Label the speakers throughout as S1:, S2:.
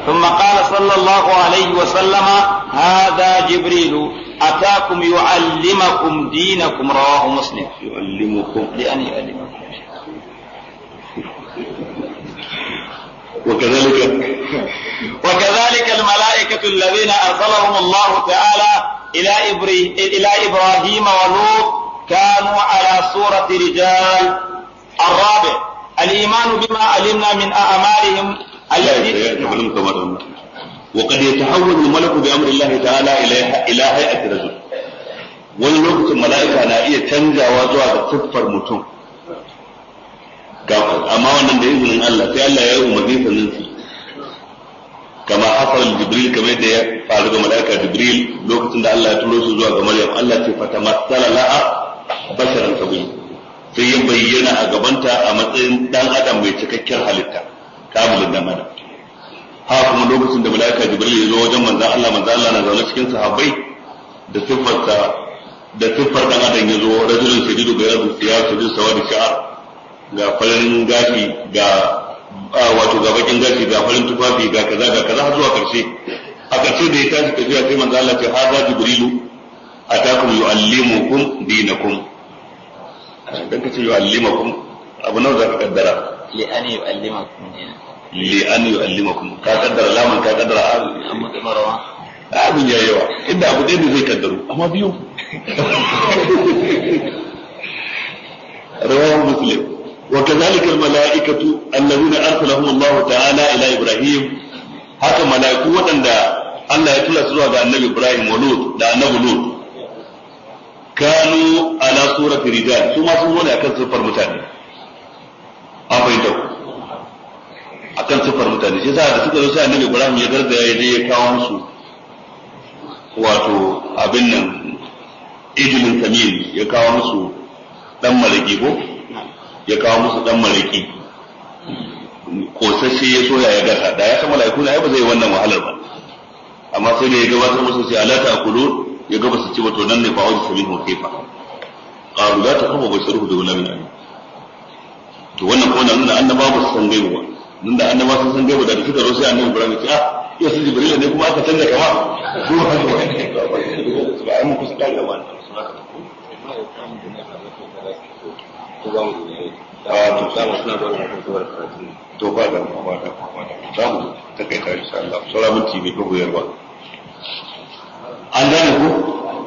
S1: ثم قال صلى الله عليه وسلم هذا جبريل أتاكم يعلمكم دينكم رواه مسلم.
S2: يعلمكم
S1: لأن يعلمكم. وكذلك الملائكة الذين أرسلهم الله تعالى إلى إبراهيم ولوط كانوا على صورة رجال. الرابع الإيمان بما علمنا من أعمالهم التي
S2: وقد يتحول الملك بأمر الله تعالى إلى هيئة رجل. wani lokacin mala'ika na iya canjawa zuwa ga siffar mutum amma wannan da izinin Allah sai Allah ya yi umarni sannan su kama hasal jibril kamar da ya faru ga mala'ika jibril lokacin da Allah ya turo shi zuwa ga Maryam Allah ce fata masala la'a basharan sabi sai ya bayyana a gabanta a matsayin dan adam mai cikakken halitta kamilin dan adam haka kuma lokacin da mala'ika jibril ya zo wajen manzon Allah na zaune cikin sahabbai da siffar dan adam ya zo rajulun shadidu bayadu siyar shadidu sawadi sha'r ga farin gashi ga wato ga bakin gashi ga farin tufafi ga kaza zuwa karshe a karshe da ya tashi tafiya sai manzo Allah ce hada jibrilu atakum yuallimukum dinakum dan kace yuallimukum abu nawa zaka kaddara
S1: li an yuallimakum dinakum
S2: li an yuallimakum ka kaddara lamun ka kaddara
S1: amma kamar wa
S2: abin ya yawa inda abu ɗaya ne zai kaddaru amma biyu رواه مسلم وكذلك الملائكة الذين أرسلهم الله تعالى إلى إبراهيم هكذا ملائكة وأن الله يتلى سورة النبي إبراهيم ولوط النبي لوط كانوا على صورة رجال ثم سمونا أكن سفر متاني أفيدوا أكن سفر متاني شيء هذا سكر سورة النبي إبراهيم يقرد يدي كاونسو wato abin nan ijilin samin ya kawo musu dan malaki ko ya kawo musu dan malaki kosashe ya soya ya gasa da ya san malaiku na ba zai wannan wahalar ba amma sai da ya gabatar musu sai ala ta'kulu ya gaba su ci wato nan ne fa wajen samin ko kaifa qalu la taqabu bashiruhu bi gulamin alim to wannan ko nan annaba ba su san gaiwa nan da annaba sun san gaiwa da suka zo sai annabi Ibrahim ya ce ya su jibril ne kuma aka canza kama su haka ba ai mu kusa da wannan to ba da za mu takaita insha Allah saura minti bai ko yarwa an gane ku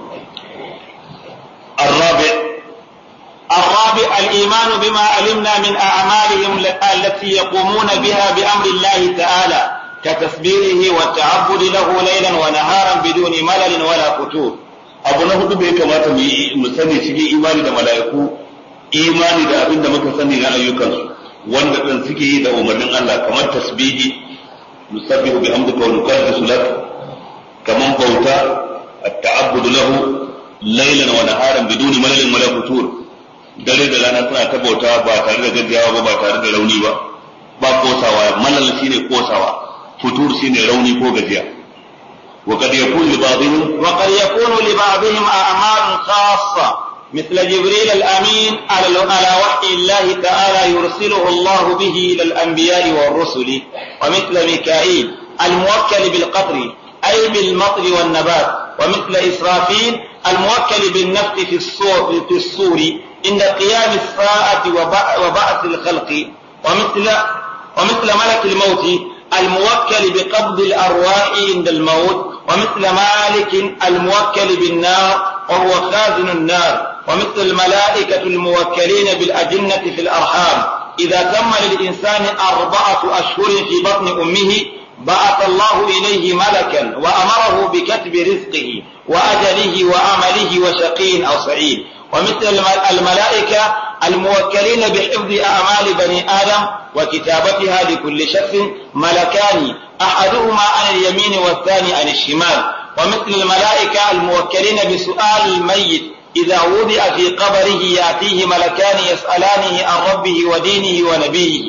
S1: الرابع الإيمان بما علمنا من أعمالهم التي يقومون بها بأمر الله تعالى كتسبيحه والتعبد له ليلا ونهارا بدون ملل ولا فتور.
S2: abu na hudu da ya kamata mu sani cikin imani da mala'iku imani da abin da muka sani na ayyukansu wanda ɗin suke yi da umarnin Allah kamar tasbihi nusabbihu bihamdika wa nuqaddisu lak kaman bauta at-ta'abbud lahu laylan wa naharan biduni malalin wala futur dare da rana suna ta bauta ba tare da gaggawa ba tare da rauni ba kosawa malal shine kosawa futur shine rauni ko gajiya وقد يكون لبعضهم أعمال خاصة مثل جبريل الأمين على وحي الله تعالى يرسله الله به إلى الأنبياء والرسل ومثل ميكائيل الموكل بالقطر أي بالمطر والنبات ومثل إسرافيل الموكل بالنفخ في الصور عند قيام الساعة وبعث الخلق ومثل ملك الموت الموكل بقبض الأرواح عند الموت ومثل مالك الموكل بالنار وهو خازن النار ومثل الملائكة الموكلين بالأجنة في الأرحام إذا تم للإنسان 4 أشهر في بطن أمه بعث الله إليه ملكا وأمره بكتب رزقه وأجله وعمله وشقي أو سعيد ومثل الملائكة الموكلين بحفظ أعمال بني آدم وكتابتها لكل شخص ملكان أحدهما عن اليمين والثاني عن الشمال ومثل الملائكة الموكلين بسؤال الميت إذا وضع في قبره يأتيه ملكان يسألانه عن ربه ودينه ونبيه.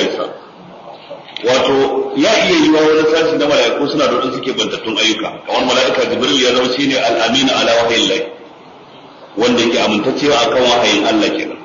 S2: wato ya iya yi wa wani sashi na mala'iku suna da suke bantattun ayyuka kamar mala'ika jibril ya zama shine al-amin ala wahyin Allah wanda yake amintaccewa akan wahayin Allah kenan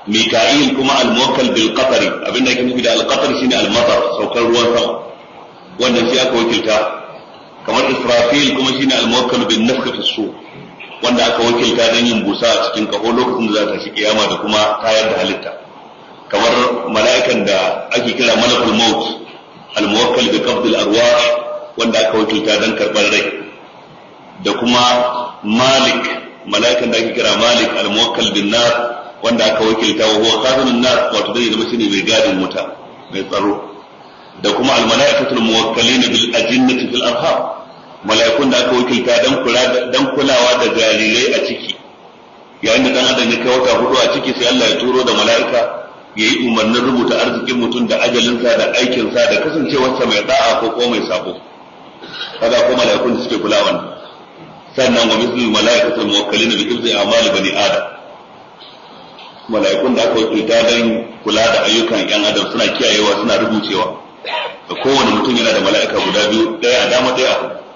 S2: mika'il kuma al-muwakkal bil qatari abinda yake nufi da al-qatar shine al-matar saukar ruwan sama
S3: wannan shi aka wakilta, kamar Israfil kuma shine al-muwakkal bin nafkhati as-sur wanda aka wakilta don yin busa a cikin kaho lokacin da za ta shi kiyama da kuma tayar da halitta, kamar mala'ikan da ake kira malakul maut al-muwakkal bi qabd al-arwah wanda aka wakilta don karbar rai, da kuma malik mala'ikan da ake kira malik al-muwakkal bin nar wanda aka wakilta wa huwa khazanun nar wato dai zama shine mai gadin wuta mai tsaro, da kuma al-mala'ikatul muwakkalin bil ajinnati fil arham mala'ikun da aka wakilta dan kulawa da jarirai a ciki, yayin da dan adam ya kai wata hudu a ciki sai Allah ya turo da mala'ika yayi umarnin rubuta arzikin mutum da ajalinsa da aikinsa da kasancewarsa mai da'a ko mai sabo, kaga ko mala'ikun da suke kula wannan. Sannan wa misli mala'ikatul muwakkalin bi hifzi a'mali bani adam mala'ikun da aka wakilta dan kula da ayyukan yan adam suna kiyayewa suna rubucewa, da kowane mutum yana da mala'ika guda biyu, daya a dama daya a hagu.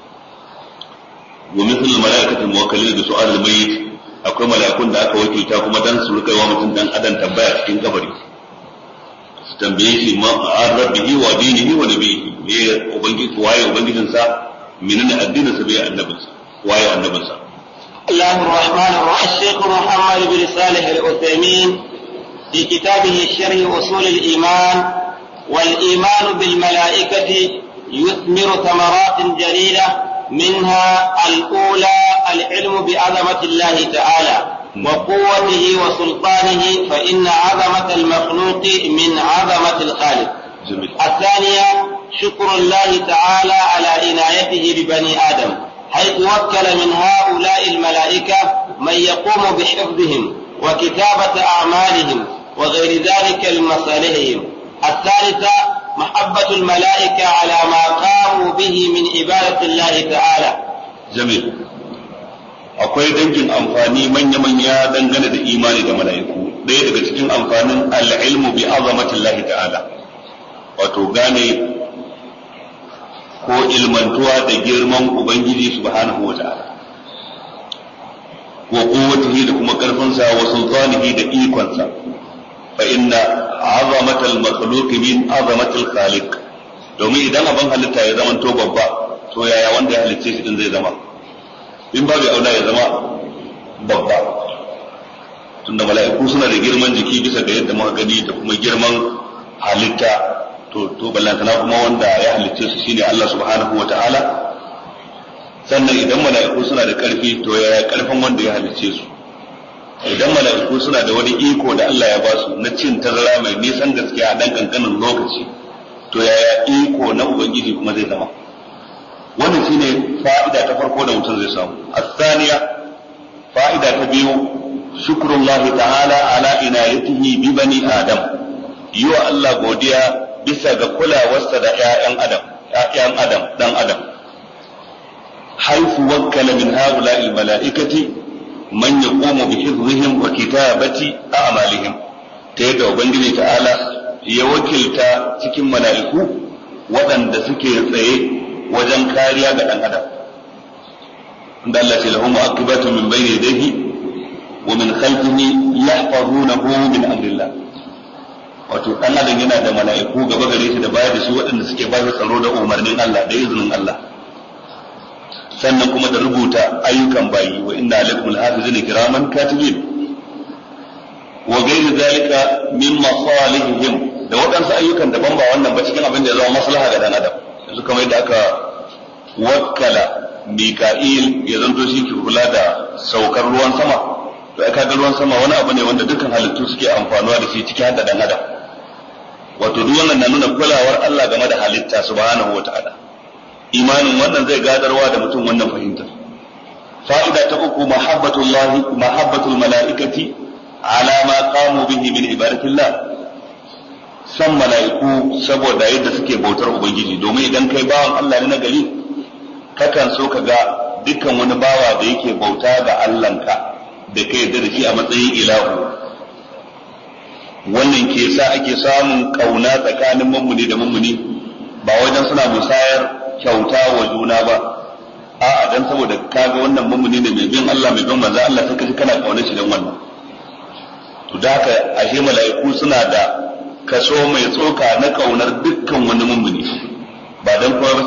S3: wa misal malaikatul muwakkalin bi su'al al-mayyit akwai mala'ikun da aka wakilta kuma dan su rika wa mutum dan adam tambaya cikin kabari, su tambaye shi ma an rabbihi wa dinihi wa nabiyhi, me ubangiji waye ubangijin sa, menene addinin sa, bai annabin sa, waye annabin sa.
S2: Allahu Rahman Ar-Rahim. Sheikh Muhammad bin Salih Al-Uthaymeen fi kitabih Sharh Usul al-Iman wal Iman bil Malaikati yuthmiru thamaratin jalila منها الأولى العلم بعظمة الله تعالى وقوته وسلطانه فإن عظمة المخلوق من عظمة الخالق. الثانية شكر الله تعالى على عنايته ببني آدم حيث وكل من هؤلاء الملائكة من يقوم بحفظهم وكتابة أعمالهم وغير ذلك لمصالحهم. الثالثة محبة الملائكة على ما قاموا به من عبادة الله تعالى.
S3: جميل. akwai dangin amfani manya-manya dangane da imani da mala'iku. Ɗaya daga cikin amfanin al-ilmu bi azamatillahi ta'ala, wato gane ko ilmantuwa da girman Ubangiji subhanahu wa ta'ala, wa quwwatihi da kuma ƙarfinsa, wa sultanihi da ikonsa. fa inna azamatal makhluq min azamatil khaliq, domin idan abin halitta ya zama to babba, to yaya wanda ya halicce shi din zai zama, in babu aula ya zama babba, tunda mala'iku suna da girman jiki bisa ga yadda muka gani da kuma girman halitta, to ballantana kuma wanda ya halicce su shine Allah subhanahu wata'ala. Sannan idan mala'iku suna da karfi, to yaya karfin wanda ya halicce su, idan mala'iku suna da wani iko da Allah ya ba su na cin tazara mai nisan gaskiya a dan kankanin lokaci, to yaya iko na ubangiji kuma zai zama. Wannan shine fa'ida ta farko da mutum zai samu. As-thaniya, fa'ida ta biyu, shukrullahi ta'ala ala inayatihi bi bani adam, yiwa Allah godiya bisa ga kulawarsa da ƴaƴan adam dan adam, haifu wakkala min haula'il mala'ikati man yaqumu bi hifzihim wa kitabati a'malihim, ta yadda ubangiji ta'ala ya wakilta cikin mala'iku waɗanda suke tsaye wajen kariya ga dan adam. Inda Allah ce lahum aqibatu min bayni yadayhi wa min khalfihi yahfazunahu min amrillah, wato dan adam yana da mala'iku gaba gare shi da baya da shi waɗanda suke ba shi tsaro da umarnin Allah da izinin Allah, sannan kuma da rubuta ayyukan bayi, wa inna alaikum alhafizina kiraman katibin wa ghayr zalika min masalihihim, da waɗansu ayyukan daban ba wannan ba cikin abin da ya zama maslaha ga dan adam. Yanzu kamar yadda aka wakkala Mika'il ya zanto shi ke kula da saukar ruwan sama, to aka ga ruwan sama wani abu ne wanda dukkan halittu suke amfanuwa da shi ciki har da dan adam. Wato duk wannan na nuna kulawar Allah game da halitta subhanahu wata'ala. Imanin wannan zai gadarwa da mutum wannan fahimtar. Fa'ida ta uku, mahabbatul mala'ikati ala ma qamu bihi min ibadatillah, san mala'iku saboda yadda suke bautar ubangiji, domin idan kai bawan Allah ne na gari, kakan so ka ga dukkan wani bawa da yake bauta ga Allahnka da kai yarda da shi a matsayin ilahu. Wannan ke sa ake samun kauna tsakanin mummuni da mummuni, ba wajen suna musayar kyauta wa juna ba, a'a dan saboda kaga wannan mummuni ne mai bin Allah mai bin manzo Allah, sai kaji kana kaunar shi dan wannan. To da haka ashe mala'iku suna da kaso mai tsoka na kaunar dukkan wani mummuni, ba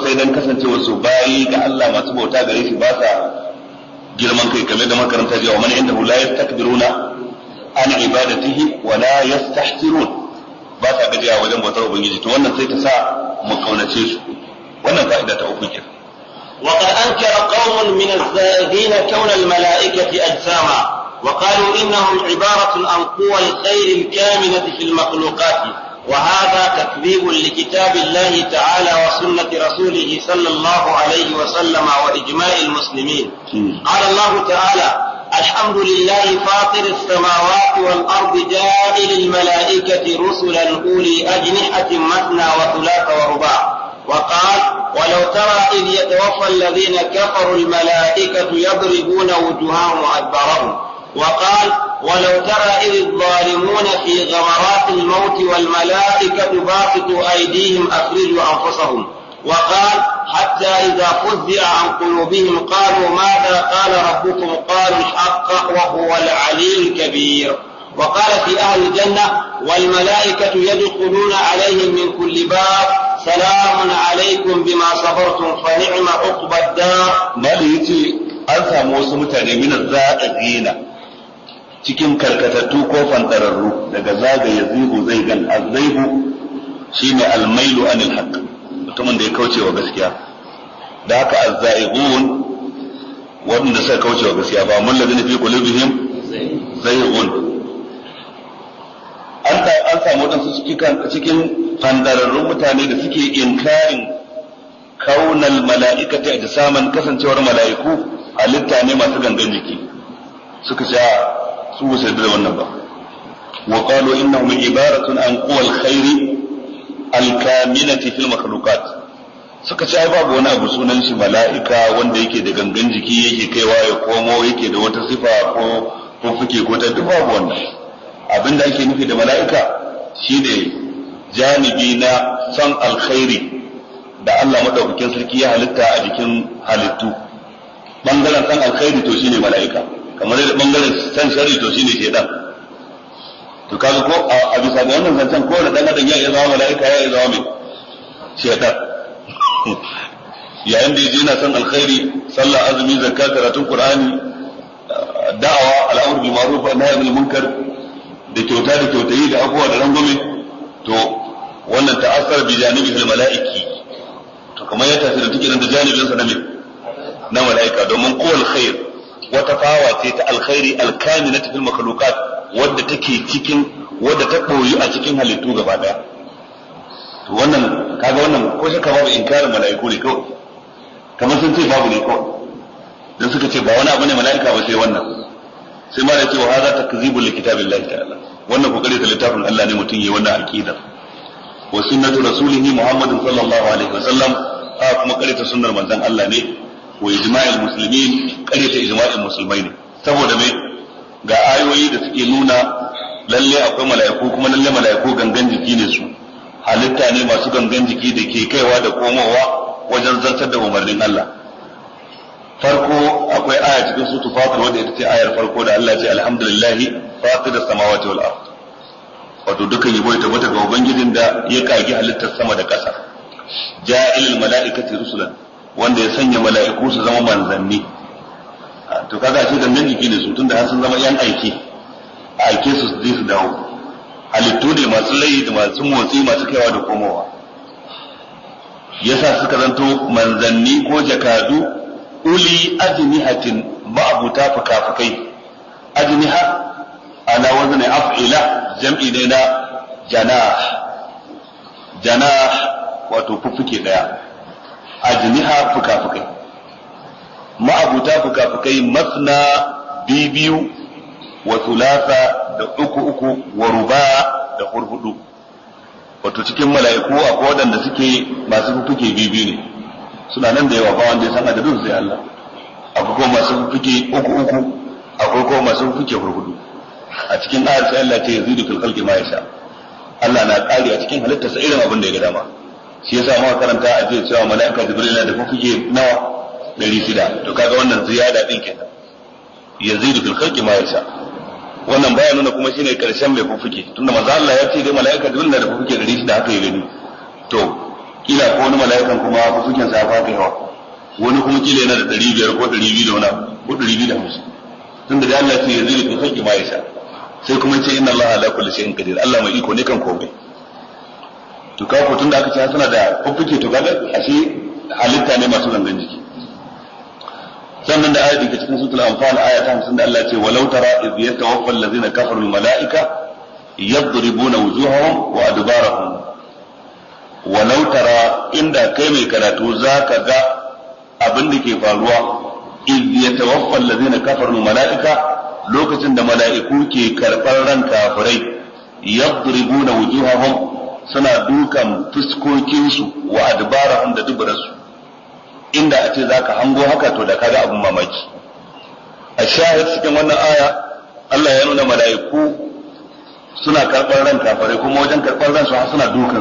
S3: sai dan kasancewa su bayi ga Allah masu bauta gare shi ba sa girman kai kamar da makaranta jiya wa man indahu la yastakbiruna an ibadatihi wa la yastahsirun ba sa gajiya wajen bautar ubangiji to wannan sai ta sa mu kaunace su wannan fa'ida ta uku kenan
S2: وقد أنكر قوم من الزائغين كون الملائكة أجساما وقالوا إنهم عبارة عن قوى الخير الكامنة في المخلوقات وهذا تكذيب لكتاب الله تعالى وسنة رسوله صلى الله عليه وسلم وإجماع المسلمين قال الله تعالى الحمد لله فاطر السماوات والأرض جاعل الملائكة رسلا أولي أجنحة مثنى وثلاث ورباع وقال ولو ترى إذ يتوفى الذين كفروا الملائكة يضربون وجوههم وأدبارهم وقال ولو ترى إذ الظالمون في غمرات الموت والملائكة باسطوا أيديهم أخرجوا أنفسهم وقال حتى إذا فزع عن قلوبهم قالوا ماذا قال ربكم قالوا الحق وهو العلي الكبير وقال في أهل الجنة والملائكة يدخلون عليهم من كل باب سلام عليكم بما صبرتم فنعم عقبى الدار.
S3: ما ليتي أنسى موسى متعني من الزائغين cikin karkatattu ko fantararru daga zagaye zihu zaigan azzaihu shine almailu anil haqq mutumin da ya kauce wa gaskiya da haka azzaigun wanda suka kauce wa gaskiya ba mun ladina fi qulubihim zaigun an samu wadansu cikin fantararrun mutane da suke inkarin kaunal mala'ikati ajsaman kasancewar mala'iku halitta ne masu gangan jiki suka ce su ba sai da wannan ba wa qalu innahum ibaratun an quwal khairi al-kamilati fil makhluqat suka ce ai babu wani abu sunan shi mala'ika wanda yake da gangan jiki yake kaiwa ya komo yake da wata sifa ko fuke ko ta duk babu wannan abinda ake nufi da mala'ika shine janibi na san alkhairi da Allah madaukakin sarki ya halitta a jikin halittu bangaren san alkhairi to shine mala'ika kamar da bangaren san shari to shine shedan to kaga ko a bisa ga wannan zancen ko da dan adam ya iya zama mala'ika ya iya zama mai shedan yayin da yaje yana san alkhairi sallah azumi zakka karatun qur'ani da'awa al'amr bil ma'ruf wa nahy anil munkar da kyauta da kyautayi da abuwa da rangwame to wannan ta'assar bi janibi al mala'iki to kamar ya tafi da take da janibin sa na mala'ika domin qul khair wata fawa ce ta alkhairi alkaminatu fil makhluqat wadda take cikin wadda ta koyi a cikin halittu gaba daya to wannan kaga wannan ko shakka babu inkarin mala'iku ne kawai kamar sun ce babu ne kawai dan suka ce ba wani abu ne mala'ika ba sai wannan sai ma da ce wa hada takzibu li kitabillahi ta'ala wannan kokari da littafin Allah ne mutun yi wannan aqida wa sunnatu rasulihi muhammadin sallallahu alaihi wasallam kuma kare ta sunnar manzon Allah ne wa ijma'il muslimin ƙaryata ijma'il musulmai ne saboda me ga ayoyi da suke nuna lalle akwai mala'iku kuma lalle mala'iku gangan jiki ne su halitta ne masu gangan jiki da ke kaiwa da komowa wajen zartar da umarnin Allah farko akwai aya cikin suratul fatir wanda ita ce ayar farko da Allah ya ce alhamdulillahi fatiris samawati wal ard wato dukkan yabo ya tabbata ga ubangijin da ya kage halittar sama da ƙasa ja'ilul mala'ikati rusulan wanda ya sanya mala'iku su zama manzanni to kaga ce gangan jiki ne su tunda har sun zama yan aiki aike su su je su dawo halittu ne masu layi da masu motsi masu kaiwa da komowa yasa suka zanto manzanni ko jakadu uli ajnihatin ma'abuta fukafukai ajniha ala wazni af'ila jam'i ne na janah wato fuffuke daya ajniha fukafukai ma'abuta fukafukai masna bibiyu wa thulatha da uku wa ruba da hurhudu wato cikin mala'iku akwai wadanda suke masu fuffuke bibiyu ne suna nan da yawa ba wanda ya san adadin sai Allah akwai kuma masu fuffuke uku akwai kuma masu fuffuke hurhudu a cikin ayar sai Allah ce yazidu fil khalqi ma yasha Allah na kare a cikin halittarsa irin abin da ya ga dama shi yasa muka karanta a jiya cewa mala'ika jibril na da fuffuke nawa 600 to kaga wannan ziyada din kenan yazidu fil khalqi ma yasha wannan baya nuna kuma shine karshen mai fuffuke tunda manzo Allah ya ce dai mala'ika jibril na da fuffuke 600 haka ya gani to kila ko wani mala'ikan kuma fufukin sa fa kai yawa wani kuma kila yana da 500 ko 200 da wani ko 250 tunda da Allah ya zai fi sauki ma yasa sai kuma ce inna Allah ala kulli shay'in qadir Allah mai iko ne kan komai to ka ko tunda aka ce suna da fufuke to kaga ashe halitta ne masu gangan jiki sannan da ayat da cikin suratul anfal aya ta 50 da Allah ya ce walau tara idh yatawaffa allazina kafaru al malaika yadribuna wujuhahum wa adbarahum walau tara inda kai mai karatu zaka ga abin da ke faruwa idh yatawaffa allazina kafaru al malaika lokacin da mala'iku ke karbar ran kafirai yadribuna wujuhahum suna dukan fuskokinsu wa adbarahum da dubarsu inda a ce zaka hango haka to da kaga abun mamaki a shahid cikin wannan aya Allah ya nuna mala'iku suna karɓar ran kafirai kuma wajen karɓar ran su suna dukan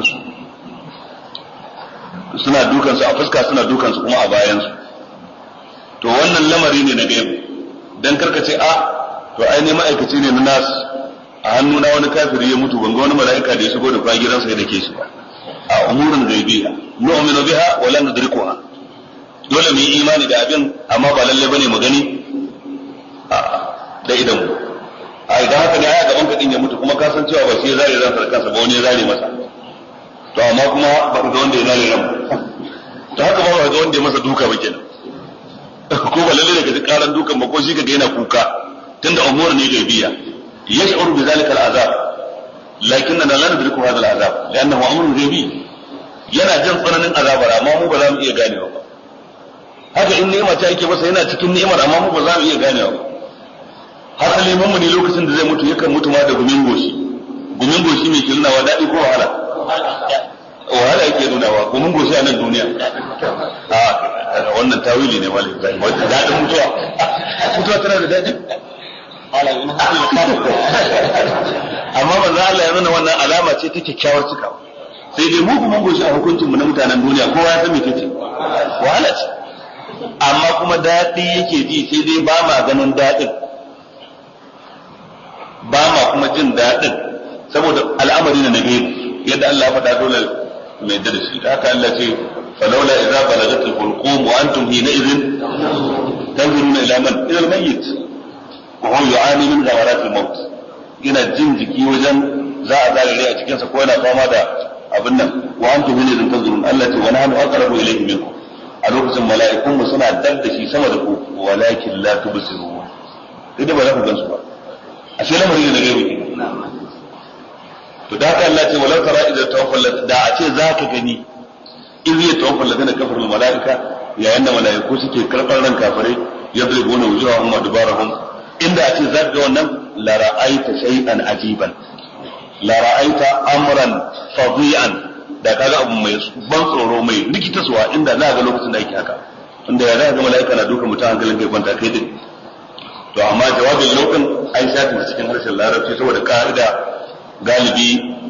S3: su a fuska suna dukan su kuma a bayan su to wannan lamari ne na gaibu dan karkace to ai ne ma'aikaci ne na nas a hannuna wani kafiri ya mutu ban ga wani mala'ika da ya shigo da kwa gidansa ya dake shi ba a umurin gaibiya nu'minu biha wa la nudrikuha dole mu yi imani da abin amma ba lalle bane mu gani da idan mu idan haka ne aya gaban ka din ya mutu kuma ka san cewa ba shi ya zare ran sarkansa ba wani ya zare masa to amma kuma ba ka ga wanda ya zare ran to haka ba ka ga wanda ya masa duka ba kenan ko ba lalle daga karan dukan ba ko shi kaga yana kuka tunda umurin ne gaibiya yash'uru bi zalika al'azab lakinna la nudriku hadha al'azab li'annahu amrun ghaibi yana jin tsananin azabar amma mu ba za mu iya ganewa ba haka in ni'ima ta yake masa yana cikin ni'imar amma mu ba za mu iya ganewa ba hasali mun ne lokacin da zai mutu yakan mutu ma da gumin goshi mai ke nunawa daɗi ko wahala wahala yake nunawa gumin goshi a nan duniya wannan tawili ne wali daɗin mutuwa tana da daɗi amma manzo Allah ya nuna wannan alama ce ta kyakkyawar cikawa sai dai mu kuma goshi a hukuncin mu na mutanen duniya kowa ya san me kace wahala ce amma kuma daɗi yake ji sai dai ba ma ganin daɗin ba ma kuma jin daɗin saboda al'amari na nabi yadda Allah ya faɗa dole mai da shi haka Allah ce falawla idza balagatil hulqum wa antum hina idhin tanzuruna ila man ila al-mayyit wa huwa yu'ani min ghawaratil maut yana jin jiki wajen za a zalare a cikin sa ko yana fama da abin nan wa antum hina idhin tanzurun Allah ce wa nahnu aqrabu ilayhi minkum a lokacin mala'ikun mu suna dab da shi sama da ku walakin la tubsirun idan ba za ku gansu ba ashe lamarin da gaibi ne to da haka Allah ce walau tara idza tawaffal da a ce zaka gani in ya tawaffal ladina kafaru malaika yayin da malaiku suke karbar ran kafirai yadribuna wujuhahum wa dubarahum inda a ce zaka ga wannan la ra'aita shay'an ajiban la ra'aita amran fadi'an da kaga abu mai ban tsoro mai rikitaswa inda za ga lokacin da yake haka inda ya za ga malaika na duka mutum hankalin kai kwanta kai din to amma jawabin lokacin an shafi da cikin harshen larabci saboda ka'ida galibi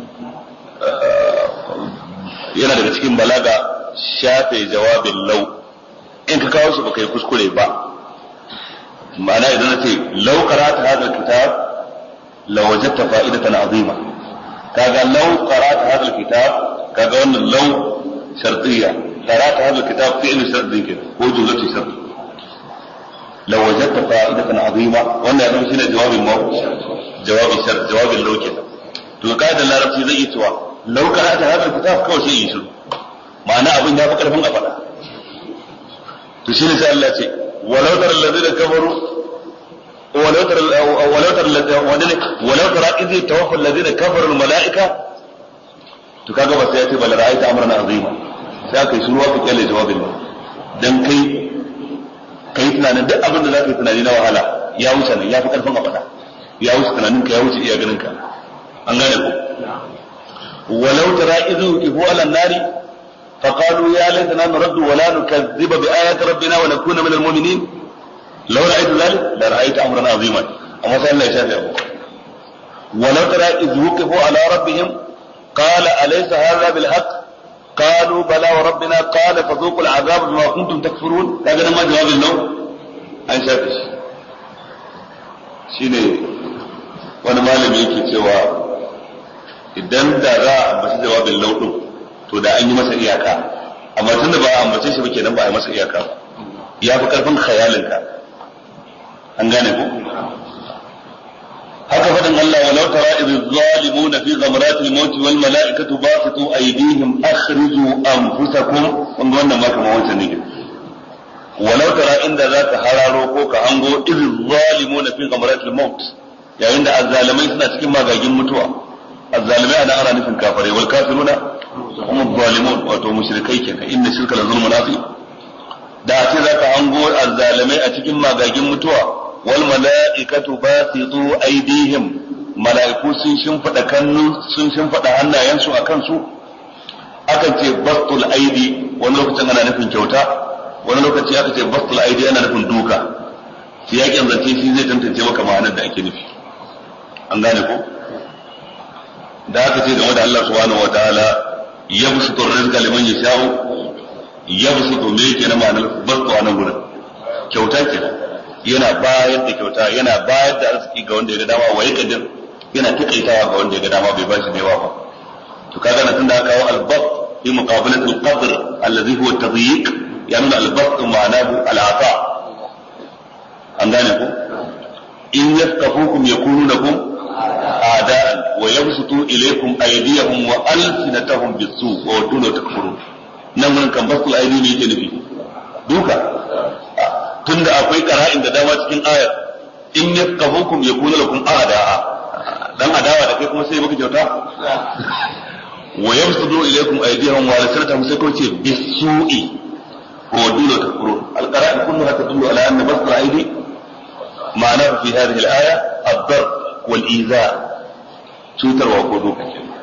S3: yana daga cikin balaga shafe jawabin lau in ka kawo shi baka yi kuskure ba ma'ana idan na ce lau qara'ta hadha alkitab law wajadta fa'idatan azima kaga law qara'ta hadha alkitab kaga wannan law shartiyya qara'ta hadha alkitab fi'l shartiyya ko jumlatu shartiyya لو وجدت فائدة عظيمة وانا يظن سنة جواب الشرط جواب اللو كده تو قاعد الله ربسي زي اتوا لو قرأت هذا الكتاب كو شيء يشرو معنى أبن دافق لهم أفضل تشيني سأل الله شيء ولو ترى الذين كفروا ولو ترى إذ توفى الذين كفروا الملائكة تكاغا بس يأتي بل رأيت أمرنا عظيما سيأكي سروا في كل جواب الله دم kai tunanin duk abin da za ka yi tunani na wahala ya wuce nan ya fi karfin abada ya wuce tunanin ka ya wuce iya ganin ka an gane ku walau tara idhu ihu ala nari fa qalu ya laitana nuraddu wa la nukazziba bi ayati rabbina wa nakuna min al-mu'minin law ra'aytu dhalik la ra'aytu amran aziman amma sai Allah ya shafe abu walau tara idhu ihu ala rabbihim qala alaysa hadha bil haqq قالوا بلى وربنا قال فذوقوا العذاب بما كنتم تكفرون هذا ما جواب النوم an shafe shi shine wani malami yake cewa idan da za a ambaci jawabin lauɗin to da an yi masa iyaka amma tunda ba a ambace shi ba kenan ba a yi masa iyaka ba ya fi karfin khayalinka an gane ko haka fadin Allah walau tara idh zalimuna fi ghamratil maut wal malaikatu basitu aydihim akhriju anfusakum wannan ma kamar wancan ne walau tara inda zaka hararo ko ka hango idh zalimuna fi ghamratil maut yayin da azzalimai suna cikin magagin mutuwa azzalimai ana nufin kafirai wal kafiruna hum zalimun wato mushrikai kenan inna shirka la zulmun azim da ce zaka hango azzalimai a cikin magagin mutuwa wal mala'ikatu basitu aydihim mala'iku sun shimfida hannayensu akan su akan ce bastul aidi wani lokacin ana nufin kyauta wani lokaci aka ce bastul aidi ana nufin duka siyakin zance shi zai tantance maka ma'anar da ake nufi an gane ko da aka ce game da Allah subhanahu wataala yabsutu rizqa liman yasha'u yabsutu me yake na ma'anar bastu a nan gurin kyauta kenan yana bayar da kyauta yana bayar da arziki ga wanda ya ga dama wa yakadir yana takaitawa ga wanda ya ga dama bai bashi da yawa ba to kaga na tunda aka kawo al-bast fi muqabalati al-qadr alladhi huwa at-tadyiq yani al-bast ma'anahu al-ata an gane ko in yaskafukum yakunu lakum a'da'an wa yabsutu ilaykum aydiyahum wa alsinatahum bis-su' wa wadunu takfurun nan mun kan basul aydi ne yake nufi duka tunda akwai qara'in da dama cikin ayar in yaskafukum yakunu lakum a'da'a dan adawa da kai kuma sai maka kyauta wa yabsutu ilaykum aydiyahum wa alsinatahum sai ko ce bis-su'i wa wadunu takfurun al-qara'in kulluha tadullu ala anna basul aydi معناه في هذه الآية الضرب والإيذاء توتر وقودوك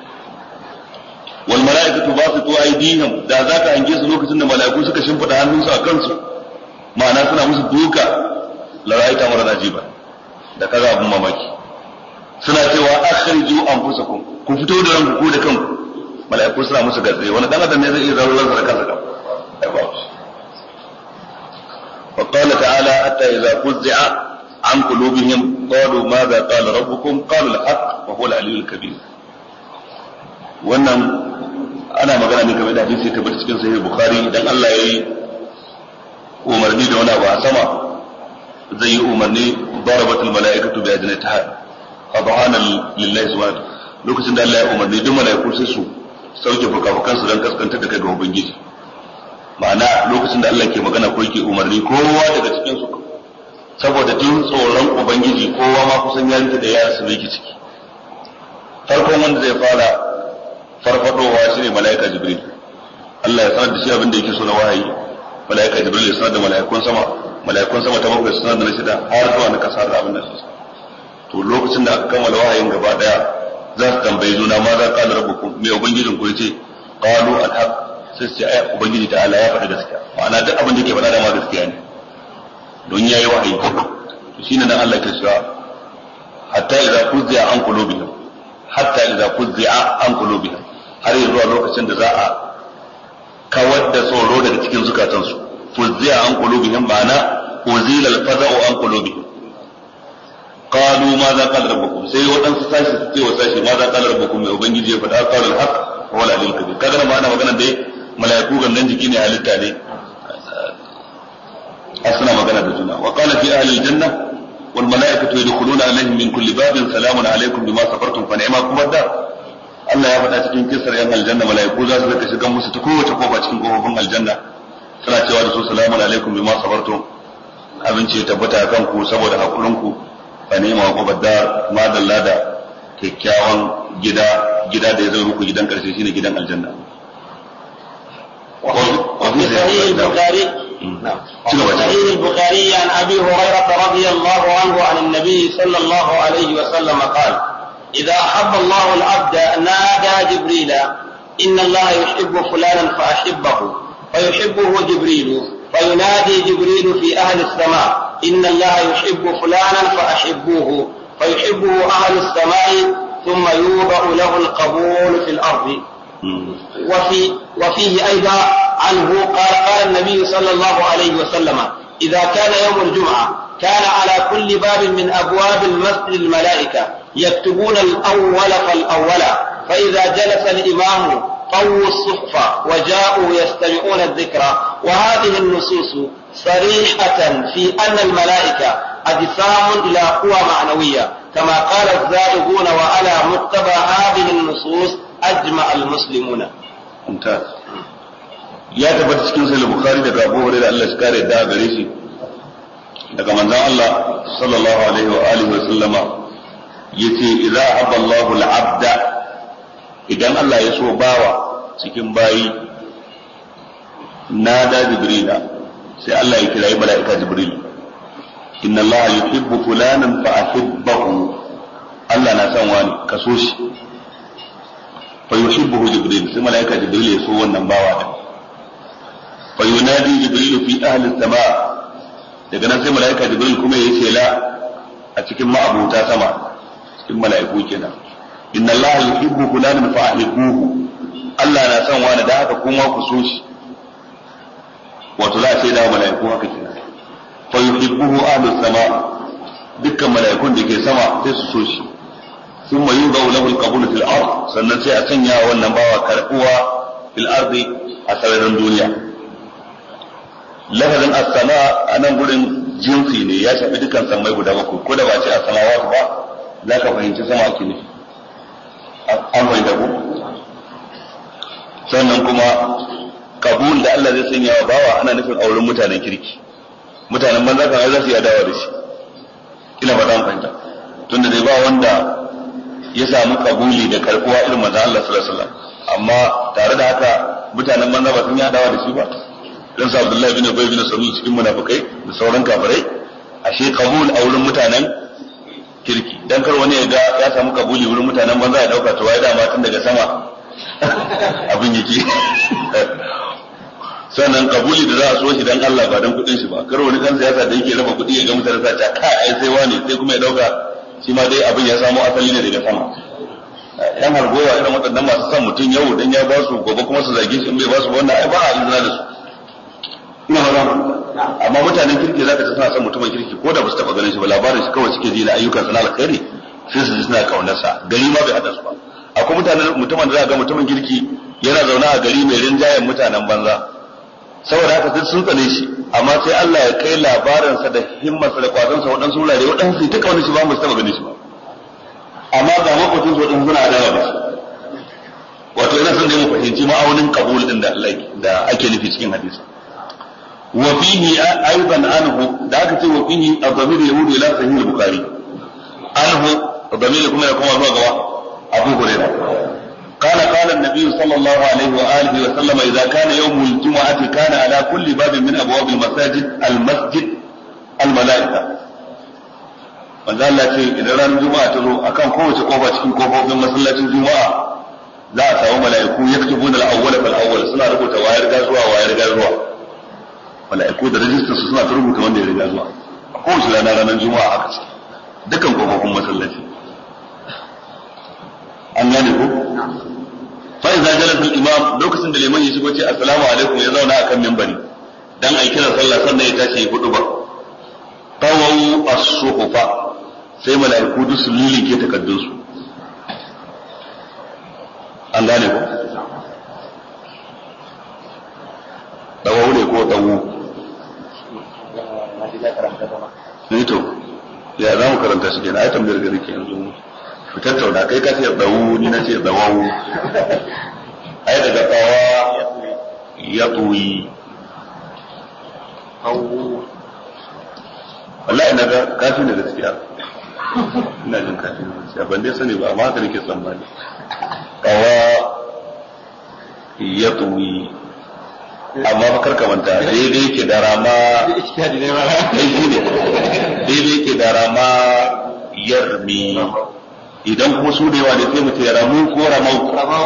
S3: والملائكة باسطوا أيديهم دا ذاك أنجيز لوكس إن ملائكو سكا شنفت عنهم سأكنسوا معناه سنة مسل دوكا لرأيت أمرا نجيبا دا كذا أبو ماماكي سنة توا أخرجوا أنفسكم كفتوا درم كود كم ملائكو سنة مسل قصري وانا دانا دميزة إذا الله سركا سكا وقال تعالى حتى إذا فزع عن قلوبهم قالوا ماذا قال ربكم قالوا الحق وهو العلي الكبير wannan ana magana ne game da hadisi tabbata cikin sahih bukhari idan Allah yayi umarni da wani abu a sama zai yi umarni darabatul malaikatu bi ajnatiha fadhana lillahi subhanahu lokacin da Allah ya umarni duk malaiku sai su sauke fukafukan su dan kaskantar da kai ga ubangiji ma'ana lokacin da Allah ke magana ko yake umarni kowa daga cikin su saboda jin tsoron ubangiji kowa ma kusan ya rike da yaran su yake ciki farkon wanda zai fara farfadowa shine malaika jibril Allah ya sanar da shi abin da yake so na wahayi malaika jibril ya sanar da malaikun sama ta bakwai su sanar da na shida har zuwa na kasa da abin da su to lokacin da aka kammala wahayin gaba daya za su tambayi juna ma za qala rabbukum me ubangijin ku yace qalu al-haq sai su ce ai ubangiji ta Allah ya faɗa gaskiya ma'ana duk abin da yake faɗa da ma gaskiya ne don yayi wahayi to shine nan Allah ke cewa hatta idza fuzza an qulubihim har zuwa lokacin da za a kawar da tsoro daga cikin zukatansu fuzza an qulubihim ma'ana uzila al-faza'u an qulubihim qalu ma za qala rabbukum sai wadansu sashi su ce wa sashi ma za qala rabbukum mai ubangiji ya faɗa qala al-haq wa la ilaha illa kaga ma'ana magana dai malaiku gangan jiki ne halitta ne أصنع مغانا بجنا وقال في أهل الجنة والملائكة يدخلون عليهم من كل باب سلام عليكم بما صبرتم فنعمكم الدار Allah ya faɗa cikin kisar yan aljanna malaiku za su rika shiga musu ta kowace kofa cikin kofofin aljanna suna cewa da su salamu alaikum bima sabartum abinci ya tabbata kan ku saboda hakurin ku fa ni'ma wa badar ma dalla da kyakkyawan gida da ya zo muku gidan karshe shine gidan aljanna
S2: وفي صحيح البخاري صحيح البخاري عن أبي هريرة رضي الله عنه عن النبي صلى الله عليه وسلم قال إذا أحب الله العبد نادى جبريل إن الله يحب فلانا فأحبه فيحبه جبريل فينادي جبريل في أهل السماء إن الله يحب فلانا فأحبوه فيحبه أهل السماء ثم يوضع له القبول في الأرض وفيه أيضا عنه قال النبي صلى الله عليه وسلم إذا كان يوم الجمعة كان على كل باب من أبواب المسجد الملائكة يكتبون الأول فالأول فإذا جلس الإمام طووا الصحف وجاءوا يستمعون الذكر. وهذه النصوص صريحة في أن الملائكة أجسام إلى قوى معنوية كما قال الزائغون، وعلى مقتضى هذه النصوص أجمع المسلمون.
S3: ممتاز. ya tabbata cikin sahih bukhari daga Abu Hurairah Allah ya kare da gare shi daga manzon Allah sallallahu alaihi wa alihi wa sallama yace idza habba Allahu al-abda, idan Allah ya so bawa cikin bayi nada jibrila, sai Allah ya kira malaika jibril, inna Allah yuhibbu fulanan fa ahibbahu, Allah na san wani ka so shi, fa yuhibbuhu jibril, sai malaika jibril ya so wannan bawa din. fa yunadi jibril fi ahli as-sama', daga nan sai malaika jibril kuma ya ce la a cikin ma'abuta sama, cikin malaiku kenan, inna Allah yuhibbu fulanan fa ahibbuhu, Allah na san wani da haka kuma ku so shi. wato za a ce da malaiku haka kenan, fa yuhibbuhu ahli as-sama', dukkan malaikun da ke sama sai su so shi. ثم يوضع له القبول في الأرض, sannan sai a sanya wannan bawa karbuwa fil ardi a sararin duniya. Lafazin as-sama a nan gurin jinsi ne, ya shafi dukkan sammai guda bakwai, ko da ba ce as-samawat ba za ka fahimci sama ake nufi. An fahimta ko? Sannan kuma kabul da Allah zai sanya wa bawa ana nufin auren mutanen kirki. Mutanen banza kan za su yi adawa da shi. Ina ba an fahimta. Tunda dai ba wanda ya samu kabuli da karbuwa irin manzon Allah sallallahu alaihi wasallam, amma tare da haka mutanen banza ba sun yi adawa da shi ba. Dan sa Abdullahi bin Ubay bin Salul cikin munafikai da sauran kafirai, ashe kabul a wurin mutanen kirki. Dan kar wani ya ga ya samu kabuli wurin mutanen banza ya dauka to wai da ma tun daga sama abin yake. Sannan kabuli da za a so shi dan Allah ba dan kudin shi ba. Kar wani dan siyasa da yake raba kudi ya ga mutane sa ta kai ai sai wani sai kuma ya dauka shi ma dai abin ya samu asali ne daga sama. Yan hargowa irin waɗannan masu son mutum yau dan ya ba su gobe kuma su zage shi in bai ba su wannan ai ba a izina da su. Ina ba amma mutanen kirki zaka ci suna son mutumin kirki ko da ba su taba ganin shi ba, labarin shi kawai suke ji na ayyukan sa na alkhairi sai su ji suna kaunar sa, gari ma bai hada su ba. Akwai mutumin da za ga mutumin kirki yana zaune a gari mai rinjayen mutanen banza, saboda haka duk sun tsane shi, amma sai Allah ya kai labarinsa da himmarsa da kwazonsa waɗansu wurare waɗansu duka wani shi ba mu taɓa gani shi ba, amma ga makwacin su waɗansu suna adawa da shi. Wato ina son da mu fahimci ma'aunin kabul din da ake nufi cikin hadisi. Wa fihi aidan anhu, da aka ce wa fihi ad-damir yahudu ila sahih al-bukhari, anhu ad-damir kuma ya koma zuwa ga Abu Hurairah. قال النبي صلى الله عليه وآله وسلم إذا كان يوم الجمعة كان على كل باب من أبواب المساجد الملائكة. wanda Allah ce idan ranar juma'a ta zo akan kowace kofa cikin kofofin masallacin juma'a za a samu mala'iku yaktubuna al-awwala fal awwal, suna rubuta wayar ga zuwa mala'iku da rajistar su suna rubuta wanda ya riga zuwa a kowace ranar juma'a haka ce dukkan kofofin masallaci. An gane ko? Fa idza jalasa al-imam, lokacin da liman ya shigo ce assalamu alaikum, ya zauna akan minbari dan ai kira sallah sannan ya tashi hudu ba. Tawawu as-suhufa, sai mala'iku duk su lilike takaddun su. An gane ko? Tawawu ne ko tawu? Ni to ya za mu karanta shi kenan, ai tambayar gari ke yanzu ku tattauna, kai ka ce dawu ni na ce dawawu. Ai daga tsawa ya tuyi wallahi na ga kafi ne gaskiya, ina jin kafi ne gaskiya, ban dai sani ba amma haka nake tsammani. Tsawa ya tuyi amma fa karka manta daidai yake da rama, daidai yake da rama yarmi. Idan kuma su da yawa da sai mutum ya ramu ko ramau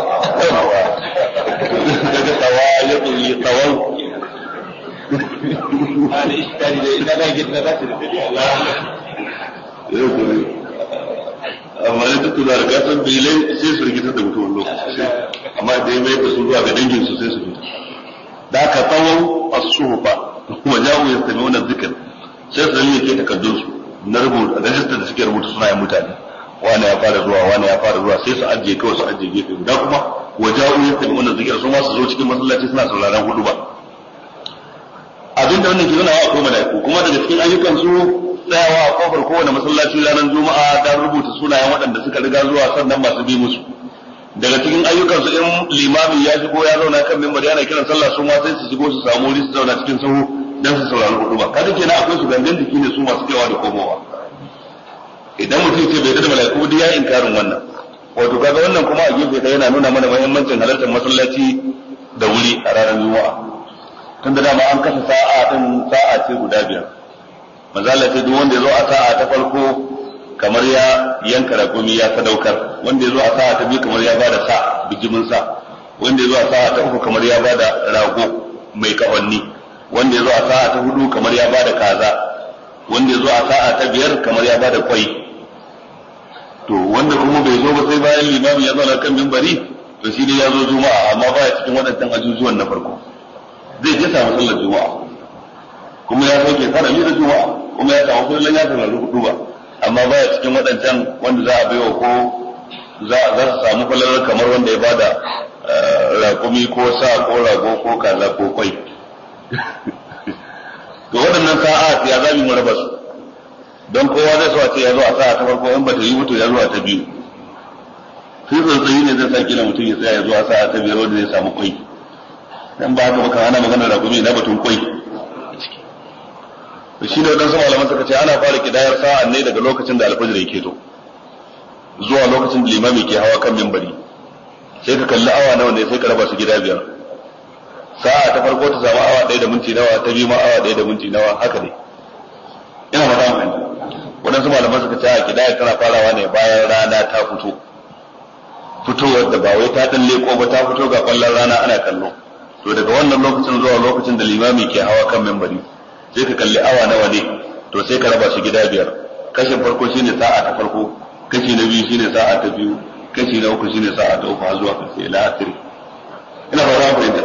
S3: daga tsawa ya tsoyi tsawon amma da duk da gasar bilai sai su rikitar da mutum lokaci, amma da ya mai da su zuwa ga dangin su sai su fita. Da aka tsawon as-suhufa wa jawo ya sami wannan zikir, sai su zama ke takaddun su na rubuta rajistar da suke rubuta sunayen mutane, wani ya fara zuwa sai su ajiye kawai, su ajiye gefe guda kuma wa ja'u yastami'una dhikra su ma su zo cikin masallaci suna sauraron hudu ba abinda wannan ke nuna wa akwai mala'iku kuma daga cikin ayyukan su tsayawa a kofar kowane masallaci ranar juma'a da rubuta sunayen waɗanda suka riga zuwa sannan masu bi musu daga cikin ayyukan su in limami ya shigo ya zauna kan minbar yana kiran sallah su ma sai su shigo su samu wuri su zauna cikin sahu dan su saurari hudu ba kaga kenan akwai su gangan jiki ne su masu kaiwa da komowa idan mutum ce bai da mala'iku duk ya inkarin wannan wato kaga wannan kuma a gefe ɗaya yana nuna mana muhimmancin halartar masallaci da wuri a ranar juma'a tunda dama an kasa sa'a ce guda biyar manzala ce duk wanda ya zo a sa'a ta farko kamar ya yanka rakumi ya sadaukar wanda ya zo a sa'a ta biyu kamar ya bada sa bijimin sa wanda ya zo a sa'a ta uku kamar ya bada rago mai kafanni wanda ya zo a sa'a ta hudu kamar ya bada kaza wanda ya zo a sa'a ta biyar kamar ya bada kwai to wanda kuma bai zo ba sai bayan limami ya zauna kan minbari to shi dai ya zo juma'a amma baya cikin waɗannan ajujuwan na farko zai je samu sallar juma'a kuma ya sauke farali da juma'a kuma ya samu kullun ya samu hudu ba amma baya cikin waɗancan wanda za a baiwa ko za su samu falalar kamar wanda ya bada raƙumi ko sa ko rago ko kaza ko kwai to waɗannan sa'a ya zabi mu raba su don kowa zai so a ce ya zo a sa'a ta farko in ba ta yi mutu ya zo a ta biyu sai tsantsayi ne zai sa kila mutum ya tsaya ya zo a sa'a ta biyar wanda zai samu kwai dan ba haka baka ana magana raƙumi na batun kwai to shi ne wadansu malaman suka ce ana fara kidayar sa'an ne daga lokacin da alfajir yake to zuwa lokacin da limami ke hawa kan minbari sai ka kalli awa nawa ne sai ka raba su gida biyar sa'a ta farko ta samu awa 1 da minti nawa ta biyu ma awa 1 da minti nawa haka ne ina fata mun wadansu malaman suka ce a kidayar tana farawa ne bayan rana ta fitowar da ba wai ta dan leko ba ta fito ga kallon rana ana kallo to daga wannan lokacin zuwa lokacin da limami ke hawa kan minbari sai ka kalli awa nawa ne to sai ka raba su gida biyar kashin farko shine sa'a ta farko kashi na biyu shine sa'a ta biyu kashi na uku shine sa'a ta uku har zuwa kashi ila akhiri ina fara fahimta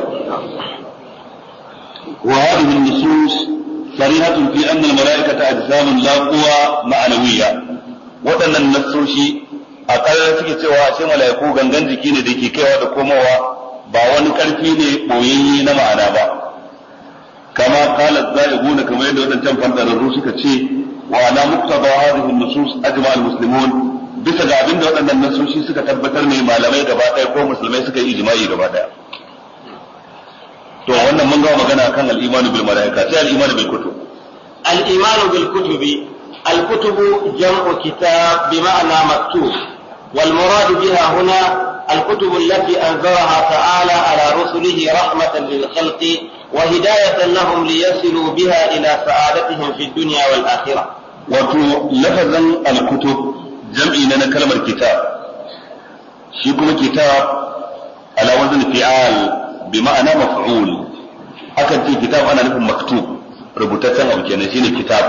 S3: wa hadhihi an-nusus sarihatun fi anna al-mala'ikata ajsamun la quwa ma'nawiyya wadannan nassoshi a kallon suke cewa a ce mala'iku gangan jiki ne da ke kaiwa da komowa ba wani karfi ne boyayye na ma'ana ba kama qala az-zalibuna kamar yadda wadannan fantararru suka ce wa ala muqtada hadhihi an-nusus ajma al-muslimun bisa ga abinda wadannan nasoshi suka tabbatar ne malamai gaba ɗaya ko musulmai suka yi ijma'i gaba ɗaya to wannan mun ga magana kan al-iman bil malaika sai al-iman bil kutub
S2: al-iman bil kutubi al-kutubu jam'u kitab bima'na maktub wal murad biha huna الكتب التي أنزلها تعالى على رسله رحمة للخلق وهداية لهم ليصلوا بها إلى سعادتهم في الدنيا والآخرة.
S3: لفظا الكتب جمعي لنا كلمة كتاب شيكم كتاب على وزن فعال بمعنى مفعول أكد في كتاب أنا نفهم مكتوب ربطة أو كنشين كتاب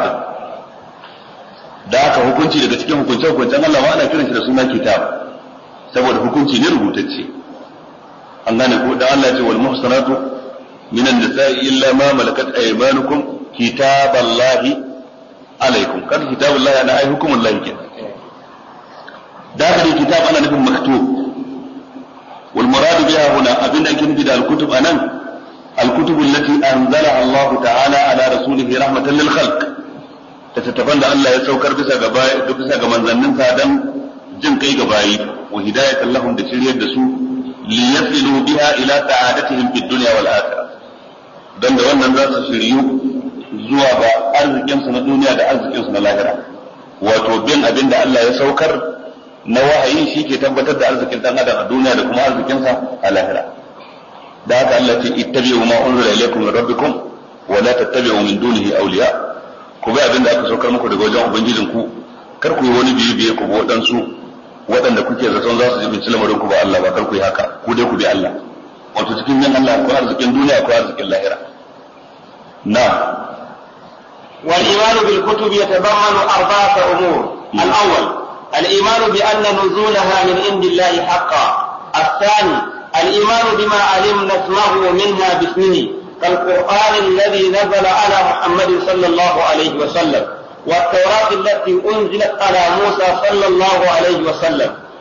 S3: da haka hukunci daga cikin hukunce-hukuncen Allah ma ana kiran shi da suna kitab saboda hukunci ne rubutacce an gane ko da Allah ce wal muhsanatu minan nisa'i illa ma malakat aymanukum kitaballahi alaikum kan kitaballahi ana ai hukumullahi kenan da haka ne kitab ana nufin maktub wal murad biha huna abinda ake nufi da al kutub anan al kutub allati anzala Allah ta'ala ala rasulihi rahmatan lil khalq tattafan da Allah ya saukar bisa ga manzanninsa dan jin kai ga bayi wa hidayatan lahum da shiryar da su li yasilu biha ila sa'adatihim fid dunya wal akhirah dan da wannan za su shiryu zuwa ga arzikin su na duniya da arzikin su na lahira wato bin abin da Allah ya saukar na wahayi shi ke tabbatar da arzikin dan adam a duniya da kuma arzikin sa a lahira da haka Allah ce ittabi'u ma unzila ilaykum min rabbikum wa la tattabi'u min dunihi awliya ku bi abin da aka saukar muku daga wajen ubangijinku kar ku yi wani biye ku bi waɗansu waɗanda kuke zaton za su jibinci lamarin ku ba Allah ba kar ku yi haka ku dai ku bi Allah wato cikin yin Allah ko arzikin duniya ko arzikin lahira na
S2: wal iman bil kutub yatadammanu arba'ata umur al-awwal al-iman bi anna nuzulaha min indillahi haqqan الثاني الإيمان بما علمنا اسمه منها باسمه كالقرآن الذي نزل على محمد صلى الله عليه وسلم والتوراة التي أنزلت على موسى صلى الله عليه وسلم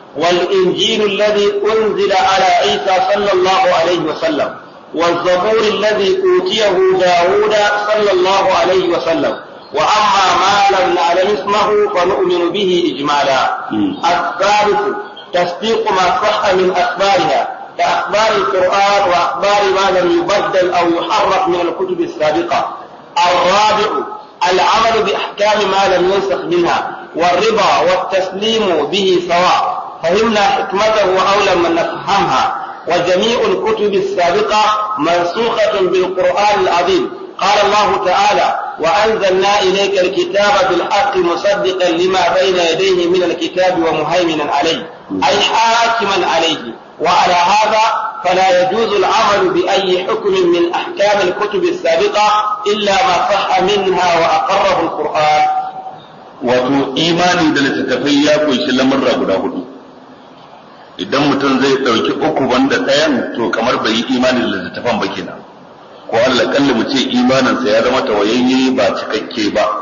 S2: والإنجيل الذي أنزل على عيسى صلى الله عليه وسلم، والزبور الذي أوتيه داود صلى الله عليه وسلم. وأما ما لم نعلم اسمه فنؤمن به إجمالا. الثالث تصديق ما صح من أخبارها كأخبار القرآن وأخبار ما لم يبدل أو يحرف من الكتب السابقة. الرابع العمل بأحكام ما لم ينسخ منها، والرضا والتسليم به سواء، فهمنا حكمته أو لم نفهمها. وجميع الكتب السابقة منسوخة بالقرآن العظيم. قال الله تعالى: وأنزلنا إليك الكتاب بالحق مصدقا لما بين يديه من الكتاب ومهيمنا عليه، أي حاكما عليه. وعلى هذا فلا يجوز العمل بأي حكم من أحكام الكتب السابقة إلا ما صح منها وأقره القرآن.
S3: wato imani da littattafai ya kunshi lamarra guda hudu. Idan mutum zai ɗauki uku banda ɗayan to kamar bai yi imani da littattafan ba kenan, ko Allah kalli mu ce imaninsa ya zama tawayayye ba cikakke ba.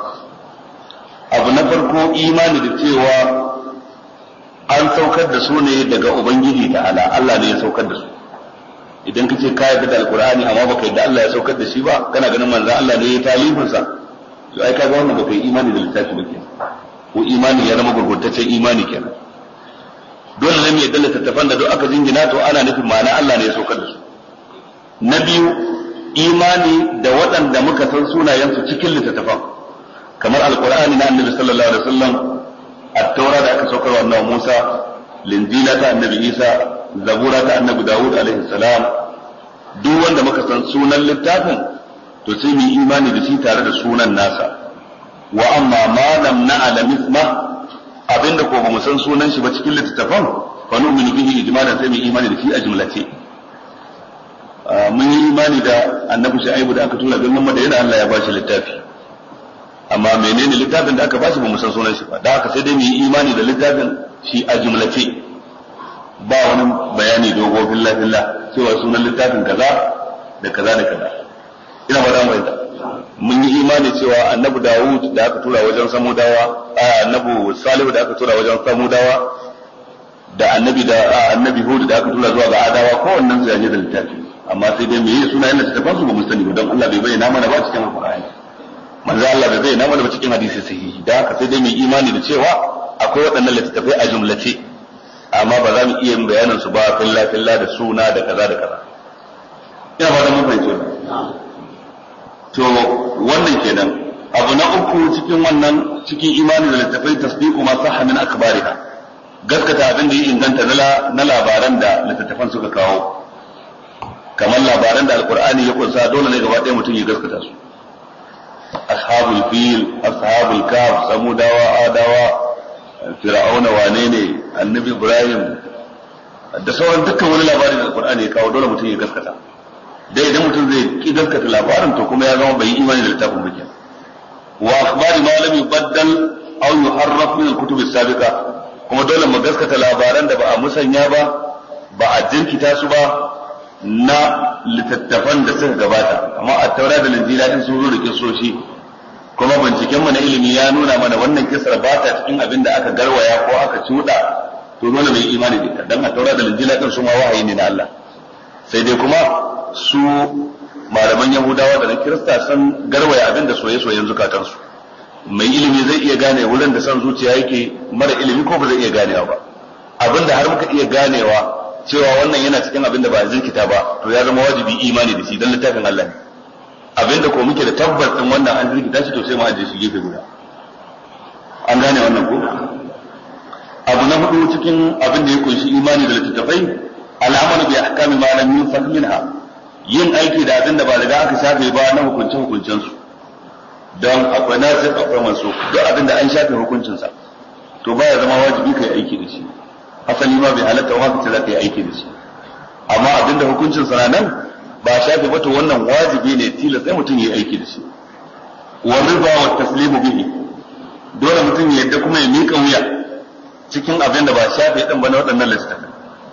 S3: Abu na farko imani da cewa an saukar da su ne daga Ubangiji ta'ala, Allah ne ya saukar da su. Idan ka ce ka yarda da Alkur'ani amma baka yarda Allah ya saukar da shi ba, kana ganin manzon Allah ne ya talifinsa, to ai kaga wannan baka yi imani da littafi ba kenan, ko imani ya zama gurgurtaccen imani kenan. Dole ne mu yarda littattafan da duk aka jingina to ana nufin ma'ana Allah ne ya saukar da su. Na biyu imani da waɗanda muka san sunayensu cikin littattafan, kamar Alkur'ani na Annabi sallallahu alaihi wasallam, at-Taura da aka saukar wa Annabi Musa, Linjila ta Annabi Isa, Zabura ta Annabi Dawud alaihi salam, duk wanda muka san sunan littafin to sai mu imani da shi tare da sunan nasa. Wa amma ma lam na'lam isma, abinda ko ba mu san sunan shi ba cikin littattafan, fa nu'minu bihi ijmalan, sai mu imani da shi a jumlace. Mun yi imani da Annabi Shu'aibu da aka tura birnin Madina, Allah ya ba shi littafi, amma menene littafin da aka ba shi ba mu san sunan shi ba, da haka sai dai mu yi imani da littafin shi a jumlace, ba wani bayani dogo billah cewa sunan littafin kaza da kaza da kaza. Ina ba da mu yadda mun yi imani cewa Annabi Dawud da aka tura wajen Samudawa, Annabi Salihu da aka tura wajen Samudawa, da Annabi Hud da aka tura zuwa ga Adawa, kowannen su yaje da littafi, amma sai dai me yi sunayen littafin su ba mu sani ba, don Allah bai bayyana mana ba cikin Alqur'ani, manzo Allah bai bayyana mana ba cikin hadisi sahihi. Da haka sai dai mu imani da cewa akwai waɗannan littattafai a jumlace, amma ba za mu iya yin bayanin su ba filla da suna da kaza da kaza. Ina ba da mun fahimci wannan. To wannan kenan. Abu na uku cikin wannan, cikin imani da littattafai, tasdiqu ma sahha min akbariha, gaskata abin da ya inganta na labaran da littattafan suka kawo, kamar labaran da Alqur'ani ya kunsa, dole ne gaba ɗaya mutum ya gaskata su. Ashabul fil, ashabul kaf, samudawa, adawa, fir'auna, wane ne, Annabi Ibrahim, da sauran dukkan wani labari da Alqur'ani ya kawo, dole mutum ya gaskata. Dai idan mutum zai ki gaskata labarin to kuma ya zama bai yi imani da littafin ba kenan. Wa akhbari ma lam yubaddal aw yuharraf min al-kutub as-sabiqa, kuma dole mu gaskata labaran da ba a musanya ba, ba a jinkita su ba na littattafan da suka gabata, amma a Taura da Injila din sun zo da kissoshi, kuma binciken mu na ilimi ya nuna mana wannan kisar ba ta cikin abin da aka garwaya ko aka cuda, to dole mai imani da ita, dan a Taura da Injila din su ma wahayi ne na Allah. Sai dai kuma su malaman Yahudawa da na Kirista sun garwaya abin da soye-soyen zukatansu. Mai ilimi zai iya gane wurin da son zuciya yake, mara ilimi ko ba zai iya ganewa ba. Abin da har muka iya ganewa cewa wannan yana cikin abin da ba a zinkita ba, to ya zama wajibi imani da shi dan littafin Allah ne. Abin da ko muke da tabbas din wannan an zinkita shi, to sai mu aje shi gefe guda. An gane wannan ko? Abu na hudu cikin abin da ya kunshi imani da littattafai, al'amalu bi ahkami ma lam yunsak minha, yin aiki da abin da ba riga aka shafe ba na hukuncen su. Don akwai nasir akwai mansukh, duk abin da an shafe hukuncinsa to baya zama wajibi kai aiki da shi, asali ma bai halatta wa haka za ka yi aiki da shi. Amma abin da hukuncinsa na nan ba shafe ba, to wannan wajibi ne, tilas sai mutum ya yi aiki da shi. Wa riba wa taslimu bihi, dole mutum ya yadda kuma ya miƙa wuya cikin abin da ba shafe din ba na waɗannan littafin.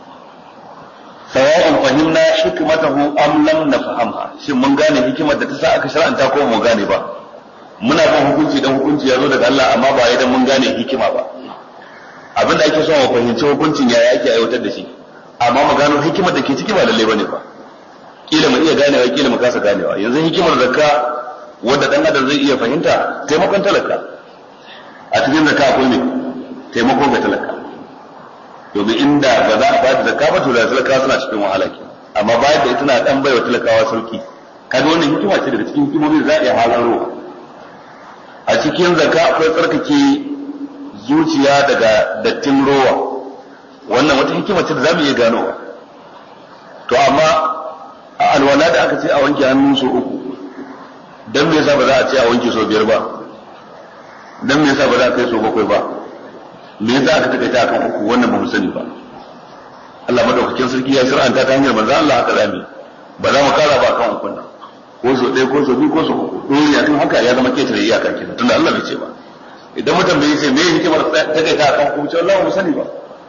S3: Sawa'un fahimna hikmatahu am lam nafhamha, shin mun gane hikimar da ta sa aka shar'anta ko mu gane ba? Muna bin hukunci dan hukunci ya zo daga Allah, amma ba idan mun gane hikima ba. abin da ake so mu fahimci hukuncin yaya ake aiwatar da shi amma mu gano hikimar da ke ciki ba lalle bane ba kila mu iya ganewa kila mu kasa ganewa yanzu hikimar zakka wanda dan adam zai iya fahimta taimakon talaka a cikin zakka akwai ne taimako ga talaka domin inda ba za a bada zakka ba to da talaka suna cikin wahala ke amma bayan da ita na dan baiwa talakawa sauki kaga wannan hikima ce daga cikin hikimomi da za a iya halarwa a cikin zakka akwai tsarkake zuciya daga dattin rowa wannan wata hikima ce da za mu iya ganowa to amma a alwala da aka ce a wanke hannu so uku dan me yasa ba za a ce a wanke so 5 ba dan me yasa ba za a kai so 7 ba me yasa aka takaita akan uku wannan ba mu sani ba Allah madaukakin sarki ya shir'anta ta hanyar manzo Allah haka zamu ba za mu kara ba kan ukun nan ko so 1 ko so 2 ko so 3 dole akan haka ya zama ketare iyaka kenan tunda Allah bai ce ba idan mutum bai ce me hikimar takaita akan uku ce Allah ba mu sani ba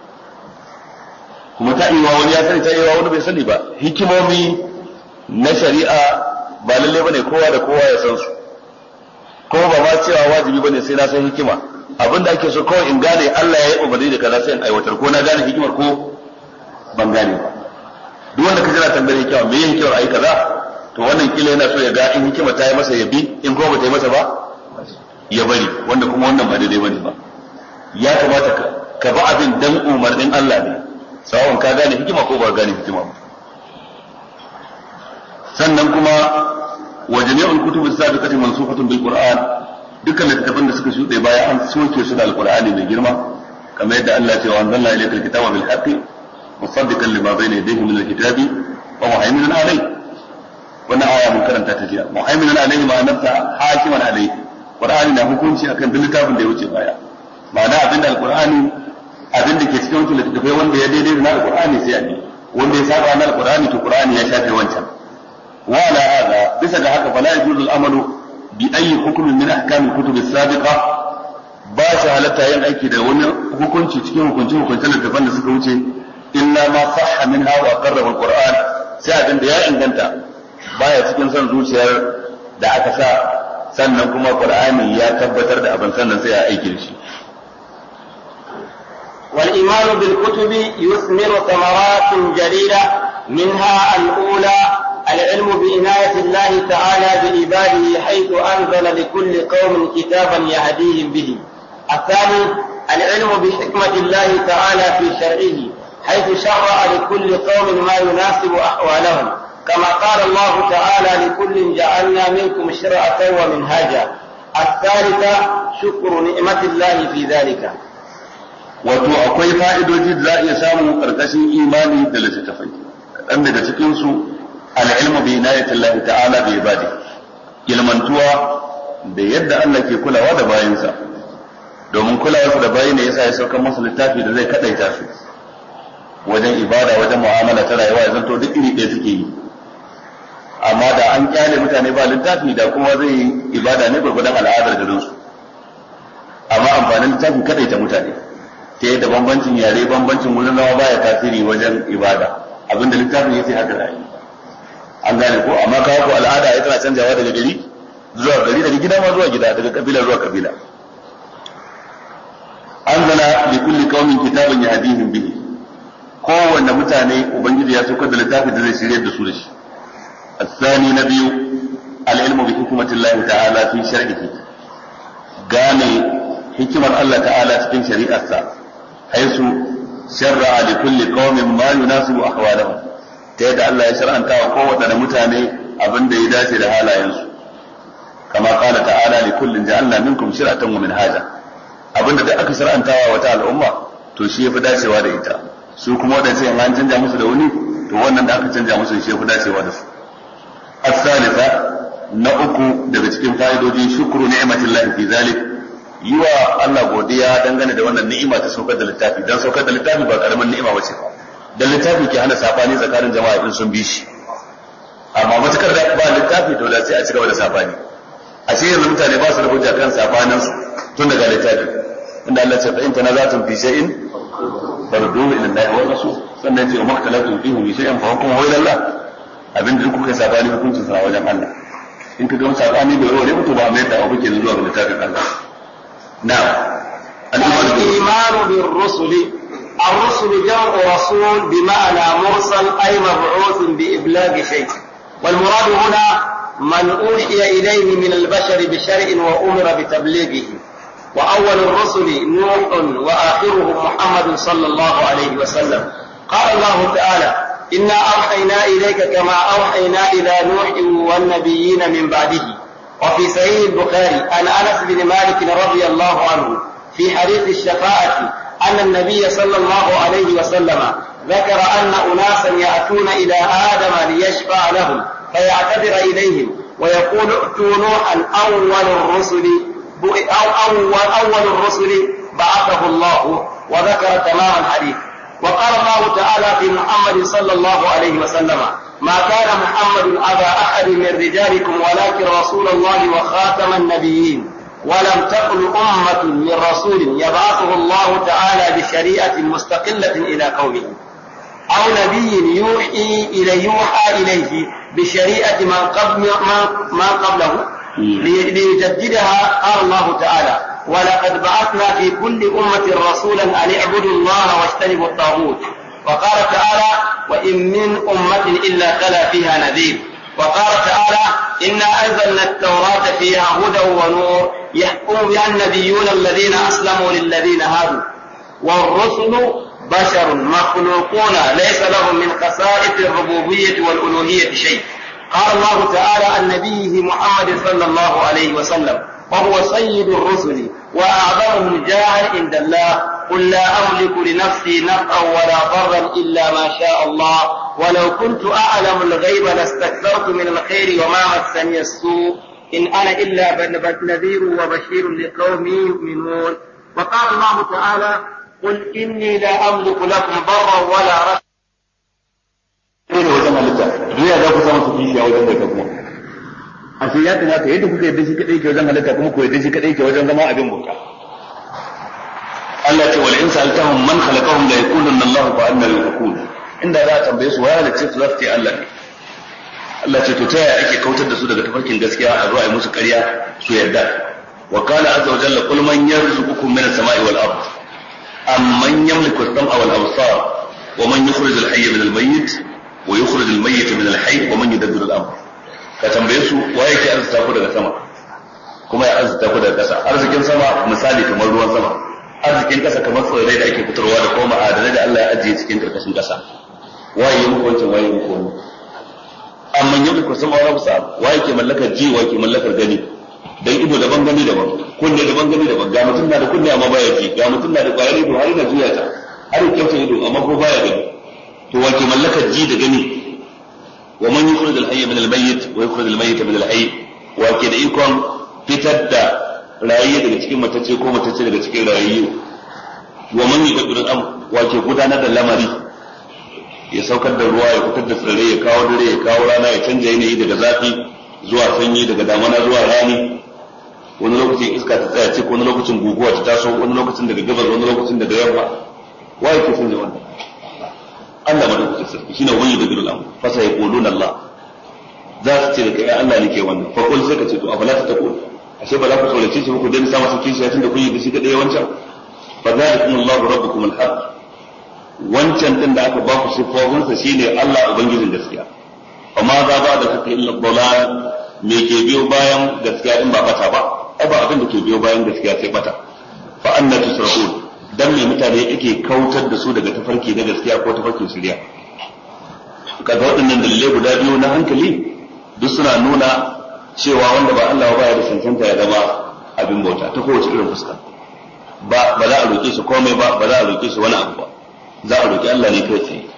S3: kuma ta iya wani ya sani ta iya wani bai sani ba hikimomi na shari'a ba lalle bane kowa da kowa ya san su kuma ba ma cewa wajibi bane sai na san hikima abinda ake so kawai in gane Allah ya yi umarni da kaza sai in aiwatar ko na gane hikimar ko ban gane ba duk wanda ka jira tambayar hikima me yin hikimar ayi kaza to wannan kila yana so ya ga in hikima ta yi masa ya bi in kuma ba ta yi masa ba ya bari wanda kuma wannan ba daidai bane ba ya kamata ka ba abin dan umarnin Allah ne sawon ka gane hikima ko ba gane hikima ba sannan kuma wa jami'ul kutub as-sabiqati mansukhatun bil Qur'an dukkan littattafan da suka shuɗe baya an soke su da alqur'ani mai girma kamar yadda Allah ya ce wa anzalna ilayka al-kitaba bil haqqi musaddiqan lima bayna yadayhi min al-kitabi wa muhaiminan alayhi wannan aya mun karanta ta jiya muhaiminan alayhi ma'anarta hakiman alayhi qur'ani na hukunci akan duk littafin da ya wuce baya ma'ana abinda alqur'ani abinda ke cikin wannan littafai wanda ya daidai da alqur'ani sai a bi wanda ya saba na alqur'ani to qur'ani ya shafe wancan وعلى هذا بس هكا فلا يجوز الأمل بأي حكم من أحكام الكتب السابقة باشا هلتا ين أيكي ده وني hukunci cikin hukuncin littafan da suka wuce illa ma sahha minha wa aqarrahu alquran sai abin da ya inganta baya cikin son zuciyar da aka sa sannan kuma qur'ani ya tabbatar da abin sannan sai ya aiki da shi
S2: wal iman bil kutubi yusmiru thamarat jarida minha al-ula العلم بعناية الله تعالى بعباده حيث أنزل لكل قوم كتابا يهديهم به. الثاني العلم بحكمة الله تعالى في شرعه حيث شرع لكل قوم ما يناسب أحوالهم كما قال الله تعالى لكل جعلنا منكم شرعة ومنهاجا. الثالثة شكر نعمة الله في ذلك.
S3: wato akwai fa'idoji da za a iya samu ƙarƙashin imani da littattafai kaɗan daga cikinsu al'ilmu bi inayatin Allah ta'ala bi ibadi ilmantuwa da yadda Allah ke kulawa da bayinsa domin kulawarsa da bayi ne yasa ya saukar masa littafi da zai kadaita su wajen ibada wajen mu'amala ta rayuwa ya zanto duk iri ɗaya suke yi amma da an kyale mutane ba littafi da kuma zai yi ibada ne gurgudan al'adar garinsu amma amfanin littafin kadaita mutane ta yadda bambancin yare bambancin wurin rawa baya tasiri wajen ibada abinda littafin yace haka da yi an gane ko amma kawo ko al'ada ya tana canjawa daga gari zuwa gari daga gida ma zuwa gida daga kabila zuwa kabila anzala li kulli qaumin kitaban yahdihim bihi kowanne mutane ubangiji ya saukar da littafi da zai shirye da su da shi الثاني نبي العلم بحكمة الله تعالى في شرعه gane hikimar Allah ta'ala cikin shari'arsa haisu shar'a li kulli qaumin ma yunasibu ahwalahum ta yadda Allah ya shar'anta wa kowace mutane abin da ya dace da halayensu kama qala ta'ala li kullin ja'alna minkum shir'atan wa minhaja abinda da aka shar'anta wa wata al'umma to shi yafi dacewa da ita su kuma wadanda sai an canja musu da wani to wannan da aka canja musu shi yafi dacewa da su الثالثة نأكو daga cikin fa'idodin shukru ni'matillahi fi zalik yiwa Allah godiya dangane da wannan ni'ima ta saukar da littafi dan saukar da littafi ba karaman ni'ima bace dan littafi ke hana sabani tsakanin jama'a in sun bi shi amma matakar da ba littafi to da sai a cigaba da sabani a ce yanzu mutane ba su da hujja kan sabanin su tun daga littafi inda Allah ya ce in tanazatun fi shay'in farduhu ila Allah wa rasul sannan ya ce maktalatu fihi bi shay'in fa hukmuhu ila Allah abin da kuka sabani hukuncin sa wajen Allah in ka ga sabani da yau ne to ba mai da abu ke zuwa ga littafin Allah na
S2: الإيمان بالرسل. الرسل جمع رسول بمعنى مرسل أي مبعوث بإبلاغ شيء، والمراد هنا من أوحي إليه من البشر بشرع وأمر بتبليغه. وأول الرسل نوح وآخرهم محمد صلى الله عليه وسلم. قال الله تعالى: إنا أوحينا إليك كما أوحينا إلى نوح والنبيين من بعده. وفي صحيح البخاري عن أنس بن مالك رضي الله عنه في حديث الشفاعة أن النبي صلى الله عليه وسلم ذكر أن أناسا يأتون إلى آدم ليشفع لهم فيعتذر إليهم ويقول: ائتوا نوحا أول الرسل بعثه الله، وذكر تمام الحديث. وقال الله تعالى في محمد صلى الله عليه وسلم: ما كان محمد أبا أحد من رجالكم ولكن رسول الله وخاتم النبيين، ولم تقل أمة من رسول يبعثه الله تعالى بشريعة مستقلة إلى قومه، أو نبي يوحى إليه بشريعة من قبله ليجددها. قال الله تعالى: ولقد بعثنا في كل أمة رسولا أن اعبدوا الله واجتنبوا الطاغوت. وقال تعالى: وإن من أمة إلا خلا فيها نذير. وقال تعالى: إنا أنزلنا التوراة فيها هدى ونور يحكم بها النبيون الذين أسلموا للذين هادوا، والرسل بشر مخلوقون ليس لهم من خصائص الربوبية والألوهية شيء. قال الله تعالى عن نبيه محمد صلى الله عليه وسلم: وهو سيد الرسل وأعظمهم جاها عند الله، قل لا أملك لنفسي نفعا ولا ضرا إلا ما شاء الله، ولو كنت أعلم الغيب لاستكثرت من الخير وما مسني السوء، إن أنا إلا نذير وبشير لقوم يؤمنون. وقال الله تعالى: قل إني لا أملك لكم ضرا ولا رشدا.
S3: a sai ya kamata yadda kuka yadda shi kadai ke wajen halitta kuma ku yadda shi kadai ke wajen zama abin bauta. Allah ce wal in sa'altahum man khalaqahum la yaqulunna Allah fa anna yufakun. Inda za a tambaye su waya ce su za su ce Allah ne. Allah ce to ta yaya ake kautar da su daga tafarkin gaskiya a zo a yi musu ƙarya su yarda. Wa qala azza wa jalla qul man yarzuqukum min as-sama'i wal ard amman yamliku as-sam'a wal absar wa man yukhrij al-hayya min al-mayyit wa yukhrij al-mayyita min al-hayy wa man yudabbiru al-amr. Ka tambaye su waye ke arzuta ku daga sama kuma ya arzuta ku daga ƙasa. Arzikin sama misali kamar ruwan sama, arzikin ƙasa kamar tsirrai da ake fitarwa da kuma ma'adanai da Allah ya ajiye cikin karkashin ƙasa. Waye ya muku wancan, waye muku wani. Amma yau ku sama wani musa waye ke mallakar ji, waye ke mallakar gani. Dan ido daban gani daban, kunne daban gani daban. Ga mutum na da kunne amma baya ji, ga mutum na da ƙwayar ido har yana juya ta, har ya kyauta ido amma ko baya gani. To waye ke mallakar ji da gani? ومن يخرج الحي من الميت ويخرج الميت من الحي وake da ikon fitar da rayi daga cikin matacce ko matacce daga cikin rayi. wa man yudabbiru al-amr wake gudanar da lamari, ya saukar da ruwa, ya fitar da tsirrai, ya kawo dare, ya kawo rana, ya canja yanayi daga zafi zuwa sanyi, daga damana zuwa rani. Wani lokacin iska ta tsaya ce, wani lokacin guguwa ta taso, wani lokacin daga gabas, wani lokacin daga yamma. Wa yake canja wannan? Allah madaukakin sarki shine wani da birul amr fa sai yaquluna Allah, za su ce da kai Allah ne ke wannan. Fa kul sai ka ce to afala ta taqul, ashe ba za ku tsorace shi ku dai sa masa kishi tun da kun yi da shi kadai wancan. Fa zalikum Allah rabbukum al-haq, wancan din da aka ba ku sifofin sa shine Allah ubangijin gaskiya. Fa ma za ba da haka illa dalal, me ke biyo bayan gaskiya din ba bata ba, ai ba abin da ke biyo bayan gaskiya sai bata. Fa anna tusrafun, dan me mutane yake kautar da su daga tafarki na gaskiya ko tafarkin shari'a. Kaga waɗannan dalilai guda biyu na hankali duk suna nuna cewa wanda ba Allah ba ya da cancanta ya zama abin bauta ta kowace irin fuska. Ba za a roƙe shi komai ba za a roƙe shi wani abu ba, za a roƙi Allah ne kai tsaye.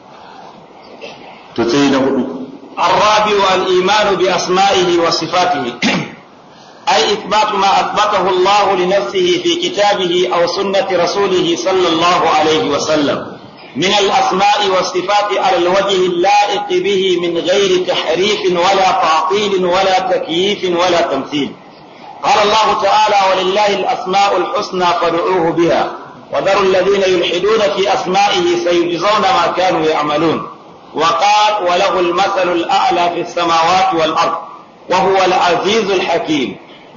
S3: To sai na hudu,
S2: الرابع الإيمان بأسمائه وصفاته، أي إثبات ما أثبته الله لنفسه في كتابه أو سنة رسوله صلى الله عليه وسلم من الأسماء والصفات على الوجه اللائق به من غير تحريف ولا تعطيل ولا تكييف ولا تمثيل. قال الله تعالى: ولله الأسماء الحسنى فادعوه بها وذروا الذين يلحدون في أسمائه سيجزون ما كانوا يعملون. وقال: وله المثل الأعلى في السماوات والأرض وهو العزيز الحكيم.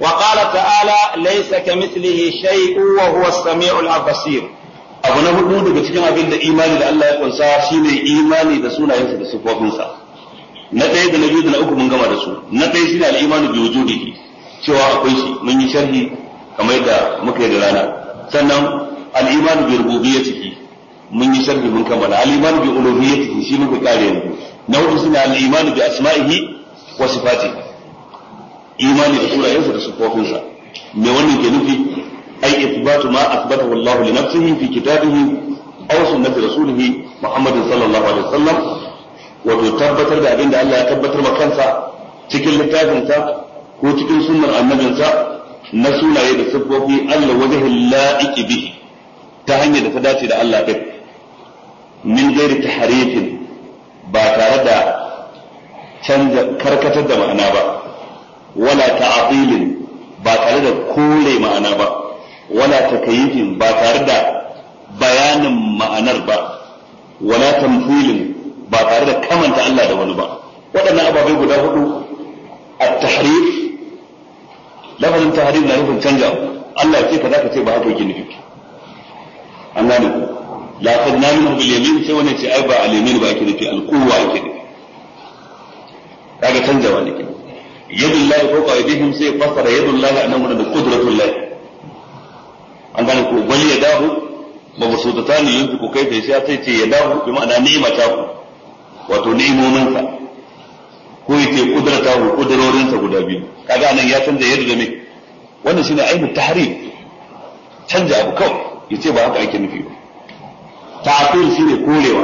S2: وقال تعالى ليس كمثله شيء وهو السميع البصير.
S3: abu na hudu daga cikin abin da imani da Allah ya kunsa shine imani da sunayensa da sifofinsa. Na ɗaya da na biyu da na uku mun gama da su. Na ɗaya shine al-imanu bi wujudihi, cewa akwai shi, mun yi sharhi kamar yadda muka yi da rana. Sannan al-imanu bi rububiyyatihi, mun yi sharhi mun kammala. Al-imanu bi uluhiyyatihi shi muka kare yanzu. Na hudu shine al-imanu bi asma'ihi wa sifatihi, imani da sunayensa da sifofinsa. Me wannan ke nufi? أي إثبات ما أثبته الله لنفسه في كتابه أو سنة رسوله محمد صلى الله عليه وسلم وتثبت بأبين الله يثبت مكانسا cikin littafinsa ko cikin sunnar annabinsa na sunaye da siffofi Allah wajhin la'iki bihi ta hanyar da ta dace da Allah ɗin min gairi tahrifin ba tare da canza karkatar da ma'ana ba wala ta'atilin ba tare da kore ma'ana ba wala takayifin ba tare da bayanin ma'anar ba wala tamthilin ba tare da kamanta Allah da wani ba. Waɗannan ababai guda hudu at-tahrif, lafazin tahrif na nufin canja Allah ya ce kaza ka ce ba haka yake nufi. An gane ku la qadna minhu bil yamin sai wani ce ai ba al-yamin ba yake nufi al-quwwa yake nufi, kaga canjawa ne ke. Yadullahi fawqa aydihim sai fasara yadullahi annahu da qudratullahi. An gane ko bal ya dahu mabsutatan yunfiqu kayfa yasha sai ce ya dahu bi ma'ana ni'mata ku wato ni'imomin sa ko yace kudrata ku kudurorin sa guda biyu, kaga nan ya canza yadda da me wannan shine ainu tahrif, canja abu kawai yace ba haka ake nufi ba. ta'til shine korewa.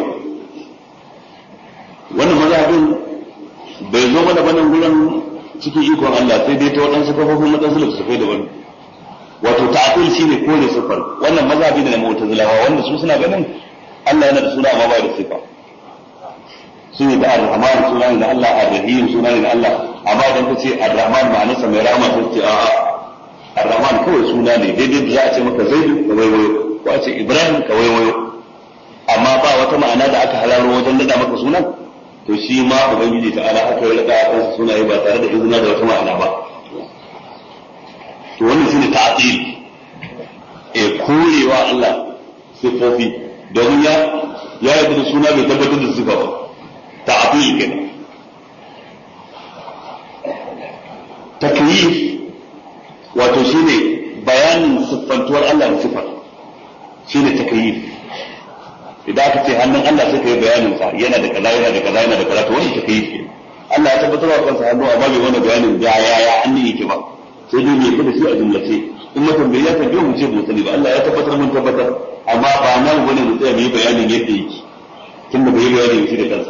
S3: wannan mazhabin bai zo mana banan gurin cikin ikon Allah sai dai ta wadansu kafofin wadansu littattafai daban. Wato ta'til shine kore sifar, wannan mazhabi da na mu'tazilawa wanda su suna ganin Allah yana da suna amma ba da sifa. Sune da Ar-Rahman suna ne da Allah, Ar-Rahim suna ne da Allah, amma idan ka ce Ar-Rahman ma'anarsa mai rahama sai ce a'a Ar-Rahman kawai suna ne daidai da za a ce maka Zaidu ka waiwayo ko a ce Ibrahim ka waiwayo, amma ba wata ma'ana da aka halalo wajen nada maka sunan. To shi ma ubangiji ta'ala haka ya rada kansa sunaye ba tare da izina da wata ma'ana ba. To wannan shine ta'til, korewa Allah sifofi domin ya yi da suna bai tabbatar da sifa ba, ta'til kenan. Takyif wato shine bayanin siffantuwar Allah da sifa, shine takyif. Idan aka ce hannun Allah sai ka yi bayanin sa yana da kaza yana da kaza yana da kaza, to wannan takyif kenan. Allah ya tabbatar wa kansa hannu amma bai wani bayanin ya hannun yake ba, sai dai ne da shi a jumlace. In mutum bai ya tambaye mu ce mu sani ba, Allah ya tabbatar mun tabbatar, amma ba nan bane mu tsaya mu yi bayanin yadda yake tunda bai yi bayanin shi da kansa.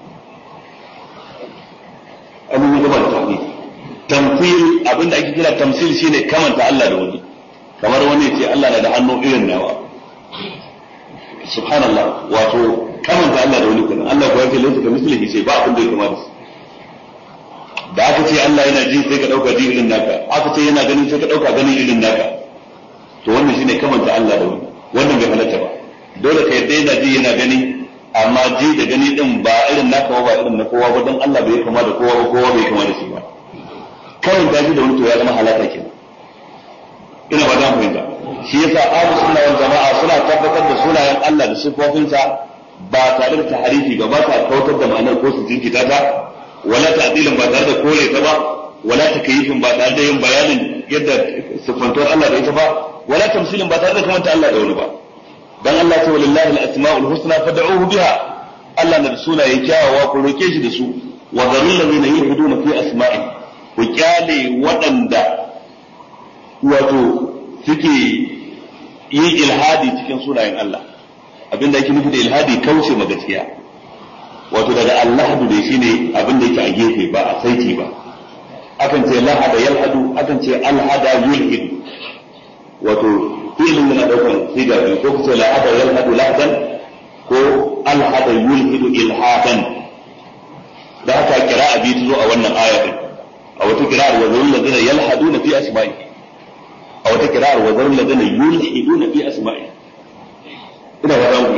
S3: Abin da ba da tafi tamthil, abinda ake kira tamthil shine kamanta Allah da wani, kamar wani ya ce Allah na da hannu irin nawa, subhanallah, wato kamanta Allah da wani kenan. Allah ko yake laysa kamithlihi shay, ba abin da ya kamata shi. Da aka ce Allah yana ji sai ka dauka ji irin naka, aka ce yana ganin sai ka dauka ganin irin naka, to wannan shine kamanta Allah da wani, wannan bai halatta ba. Dole ka yadda yana ji yana gani, amma ji da gani din ba irin naka ba irin na kowa ba, don Allah bai kama da kowa ba, kowa bai kama da shi ba. Kawai da ji da wani to ya zama halaka kenan. Ina ba za mu fahimta. Shi yasa ahlus sunna wal jama'a suna tabbatar da sunayen Allah da sifofinsa ba tare da tahrifi ba, ba ta kautar da ma'anar ko su jinkita ta, wala ta'dilin ba tare da kore ta ba, wala takyifin ba tare da yin bayanin yadda sifantuwar Allah da ita ba, wala tamsilin ba tare da kamanta Allah da wani ba. Dan Allah ta walillahi al-asma'ul husna fad'uhu biha, Allah na da sunaye kyawawa ku roke shi da su. Wa dharul ladina yulhiduna fi asma'i, ku kyale waɗanda wato suke yin ilhadi cikin sunayen Allah. Abinda yake nufi da ilhadi kauce ma gaskiya, wato daga allahadu da shi ne abin da yake a gefe ba a saiti ba. Akan ce lahada yalhadu, akan ce alhada yulhidu, wato fi'ilin yana daukan siga biyu, ko ku ce lahada yalhadu lahdan ko alhada yulhidu ilhadan. Da haka kira'a biyu ta zo a wannan aya din, a wata kira'ar wa zarul ladina yalhaduna fi asma'i, a wata kira'ar wa zarul ladina yulhiduna fi asma'i. Ina ba za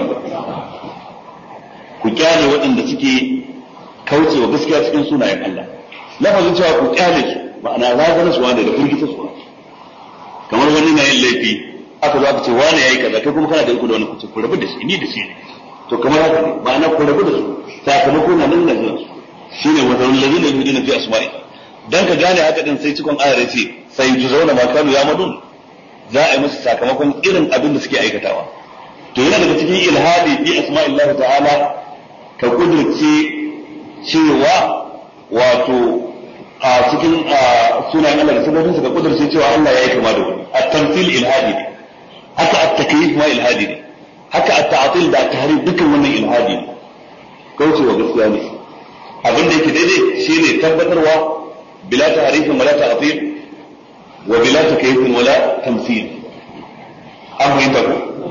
S3: ku kyale waɗanda suke kaucewa gaskiya cikin sunayen Allah. Lafazin cewa ku kyale su ma'ana razana su wanda da firgita su kamar wani na yin laifi aka zo aka ce wani yayi kaza kai kuma kana da iko da wani kuce ku rabu da shi ni da shi ne to kamar haka ne ma'ana ku rabu da su sakamako na nan da su shine wazarul ladina yuriduna fi asma'i dan ka gane haka din sai cikon ayar ce sai juzauna ma kanu yamadun za a yi musu sakamakon irin abin da suke aikatawa to yana daga cikin ilhadi fi asma'illahi ta'ala ka kudurce cewa wato a cikin sunayen Allah da sabobin su ka kudurce cewa Allah ya yi kama da wani at-tamthil ilhadi ne haka at-takyif ma ilhadi ne haka at-ta'til da at-tahrif dukkan wannan ilhadi ne kaucewa gaskiya ne abin da yake daidai shine tabbatarwa bila tahrifin wala ta'til wa bila takyifin wala tamthil an fahimta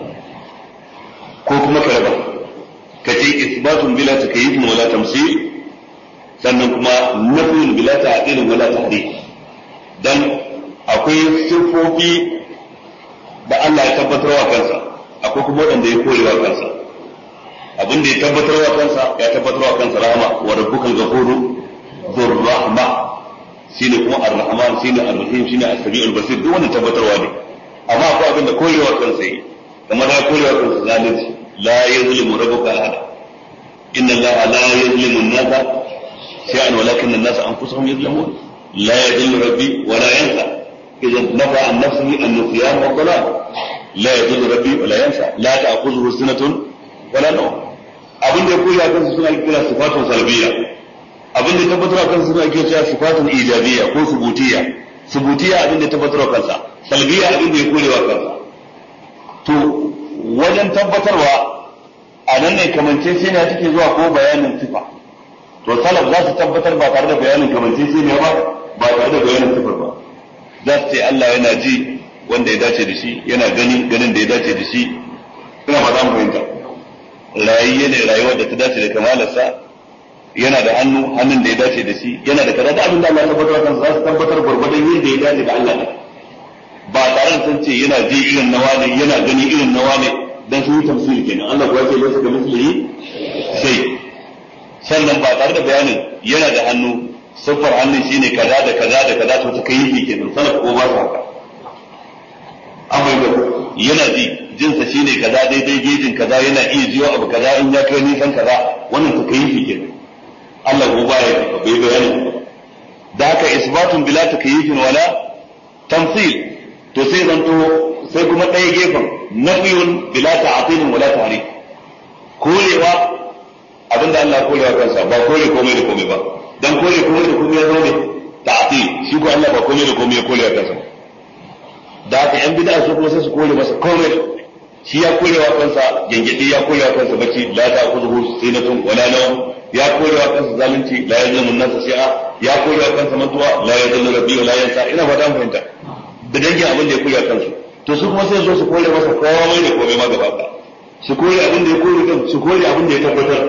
S3: ko kuma ka raba ka ce isbatun bila takyifin wala tamthil sannan kuma nafiyun bila ta'til wala tahrif dan akwai sifofi da Allah ya tabbatarwa kansa akwai kuma wanda ya korewa kansa abin da ya tabbatarwa kansa ya tabbatarwa kansa rahama wa rabbukal ghafuru dhur rahma shine kuma ar-rahman shine ar-rahim shine as-sami'ul basir duk wannan tabbatarwa ne amma akwai abin da korewa kansa yi kamar ya korewa kansa zalunci la yuzlimu rabbuka ahada inna allaha la yuzlimu an-nasa shay'an walakinna an-nasa anfusuhum yuzlimun la yadhillu rabbi wa la yansa idan nafa an nafsihi an-nisyan wa dhalal la yadhillu rabbi wa la yansa la ta'khudhuhu sinatun wala nawm abin da ya koya kansu suna kira sifatun salbiya abin da tabbatar kansu suna kira sifatun ijabiyya ko subutiyya subutiyya abin da tabbatar kansa salbiya abin da ya korewa kansa to wajen tabbatarwa a nan ne kamance sai ne take zuwa ko bayanin sifa to salaf za su tabbatar ba tare da bayanin kamance sai ne ba tare da bayanin sifar ba za su ce Allah yana ji wanda ya dace da shi yana ganin da ya dace da shi ina ba za mu fahimta rayuwa ne rayuwar da ta dace da kamalarsa yana da hannun da ya dace da shi yana da kaza da abin da Allah ya tabbatar kansa za su tabbatar gurgurdan yadda ya dace da Allah ne ba tare da sun ce yana ji irin nawa ne yana gani irin nawa ne dan su yi tafsiri kenan Allah kuwa ce laysa kamithlihi shay sannan ba tare da bayanin yana da hannu siffar hannun shine kaza da kaza da kaza to ta kai kenan sanar ko ba su haka amma yana ji jinsa shine kaza daidai gejin kaza yana iya jiyo abu kaza in ya kai nisan kaza wannan ta kai kenan Allah ko ba ya bai bayani da haka isbatun bila takyifin wala tamthil to sai zanto sai kuma ɗaya gefen nafiyun bila ta'til wala tahrif korewa abinda Allah korewa kansa ba kore komai da komai ba dan kore komai da komai ya zo ne ta'til shi ko Allah ba komai da komai ya korewa kansa da haka yan bid'a su kuma sai su kore masa komai shi ya korewa kansa gengedi ya korewa kansa bacci la ta'khudhuhu sinatun wala nawm ya korewa kansa zalunci la yazlimu an-nasa shay'a ya korewa kansa mantuwa la yadullu rabbi wa la yansa ina ba dan fahimta da dangin abin da ya korewa kansu to su kuma sai zo su kore masa komai da komai ma gaba ɗaya su kore abin da ya kore kan su kore abin da ya tabbatar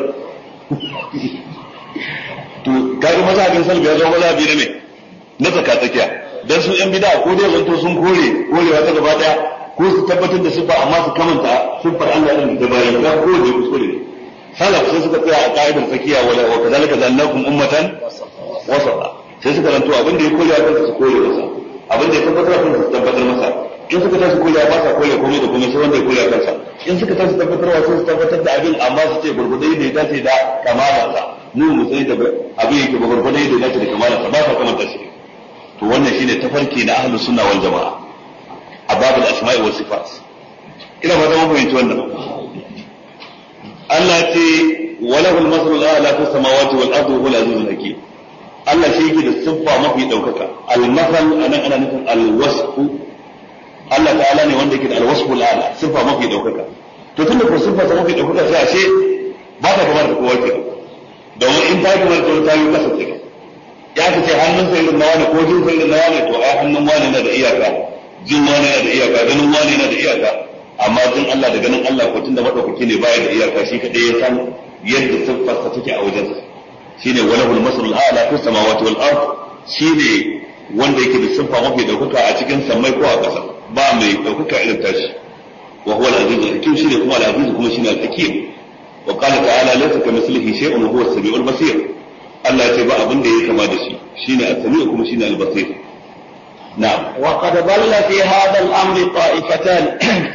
S3: to kaga mazhabin salbi ya zama mazhabi ne na tsaka tsakiya dan su yan bid'a ko dai zanto sun korewa ta gaba ɗaya ko su tabbatar da sifa amma su kamanta sifar Allah din da bayan da ko da kuskure salaf sai suka tsaya a ka'idar tsakiya wala wa kazalika zannakum ummatan wasata sai suka ranto abin da ya kore kansa su kore masa abin da ya tabbatar kansa su tabbatar masa in suka tashi kore ba sa kore komai da komai sai wanda ya kore kansa in suka tashi tabbatarwa sai su tabbatar da abin amma su ce gurgurdai da ya dace da kamalarsa mu mu sai da abin yake gurgurdai da ya dace da kamalarsa ba sa kamanta shi to wannan shine tafarki na ahlus sunna wal jamaa a babul asma'i was sifat ina ba zama fahimci wannan Allah ce walahul masalul a'la fis samawati wal ardi wal azizul hakim Allah shi yake da siffa mafi daukaka al-masal anan ana nufin al-wasfu Allah ta'ala ne wanda yake da al-wasfu al-a'la siffa mafi daukaka to tunda ko siffa ta mafi daukaka sai ashe ba ta kamar da kowa ke domin in ta kamar da ta yi kasa ce ya ka ce hannun sai irin nawa ne ko jin sai irin nawa ne to ai hannun wani na da iyaka jin wani na da iyaka ganin wani na da iyaka amma jin Allah da ganin Allah ko tunda madaukaki ne baya da iyaka shi kadai ya san yadda siffarsa take a wajensa shine walahul masalul a'la fis samawati wal ard shine wanda yake da siffa mafi daukaka a cikin sammai ko a ƙasa ba mai daukaka irin tashi wa huwa al-aziz al-hakim shine kuma al-aziz kuma shine al-hakim wa qala ta'ala laysa kamithlihi shay'un wa huwa as-sami'ul basir Allah ya ce ba abin da yake kama da shi shine as-sami' kuma shine al-basir na'am
S2: وقد ضل في هذا الأمر طائفتان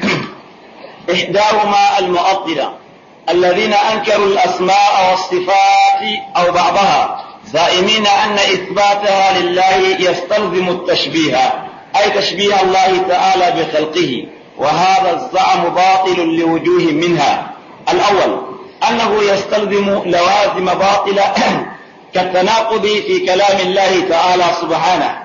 S2: إحداهما المعطلة الذين أنكروا الأسماء والصفات أو بعضها زائمين أن إثباتها لله يستلزم التشبيه أي تشبيه الله تعالى بخلقه وهذا الزعم باطل لوجوه منها. الأول أنه يستلزم لوازم باطلة كالتناقض في كلام الله تعالى سبحانه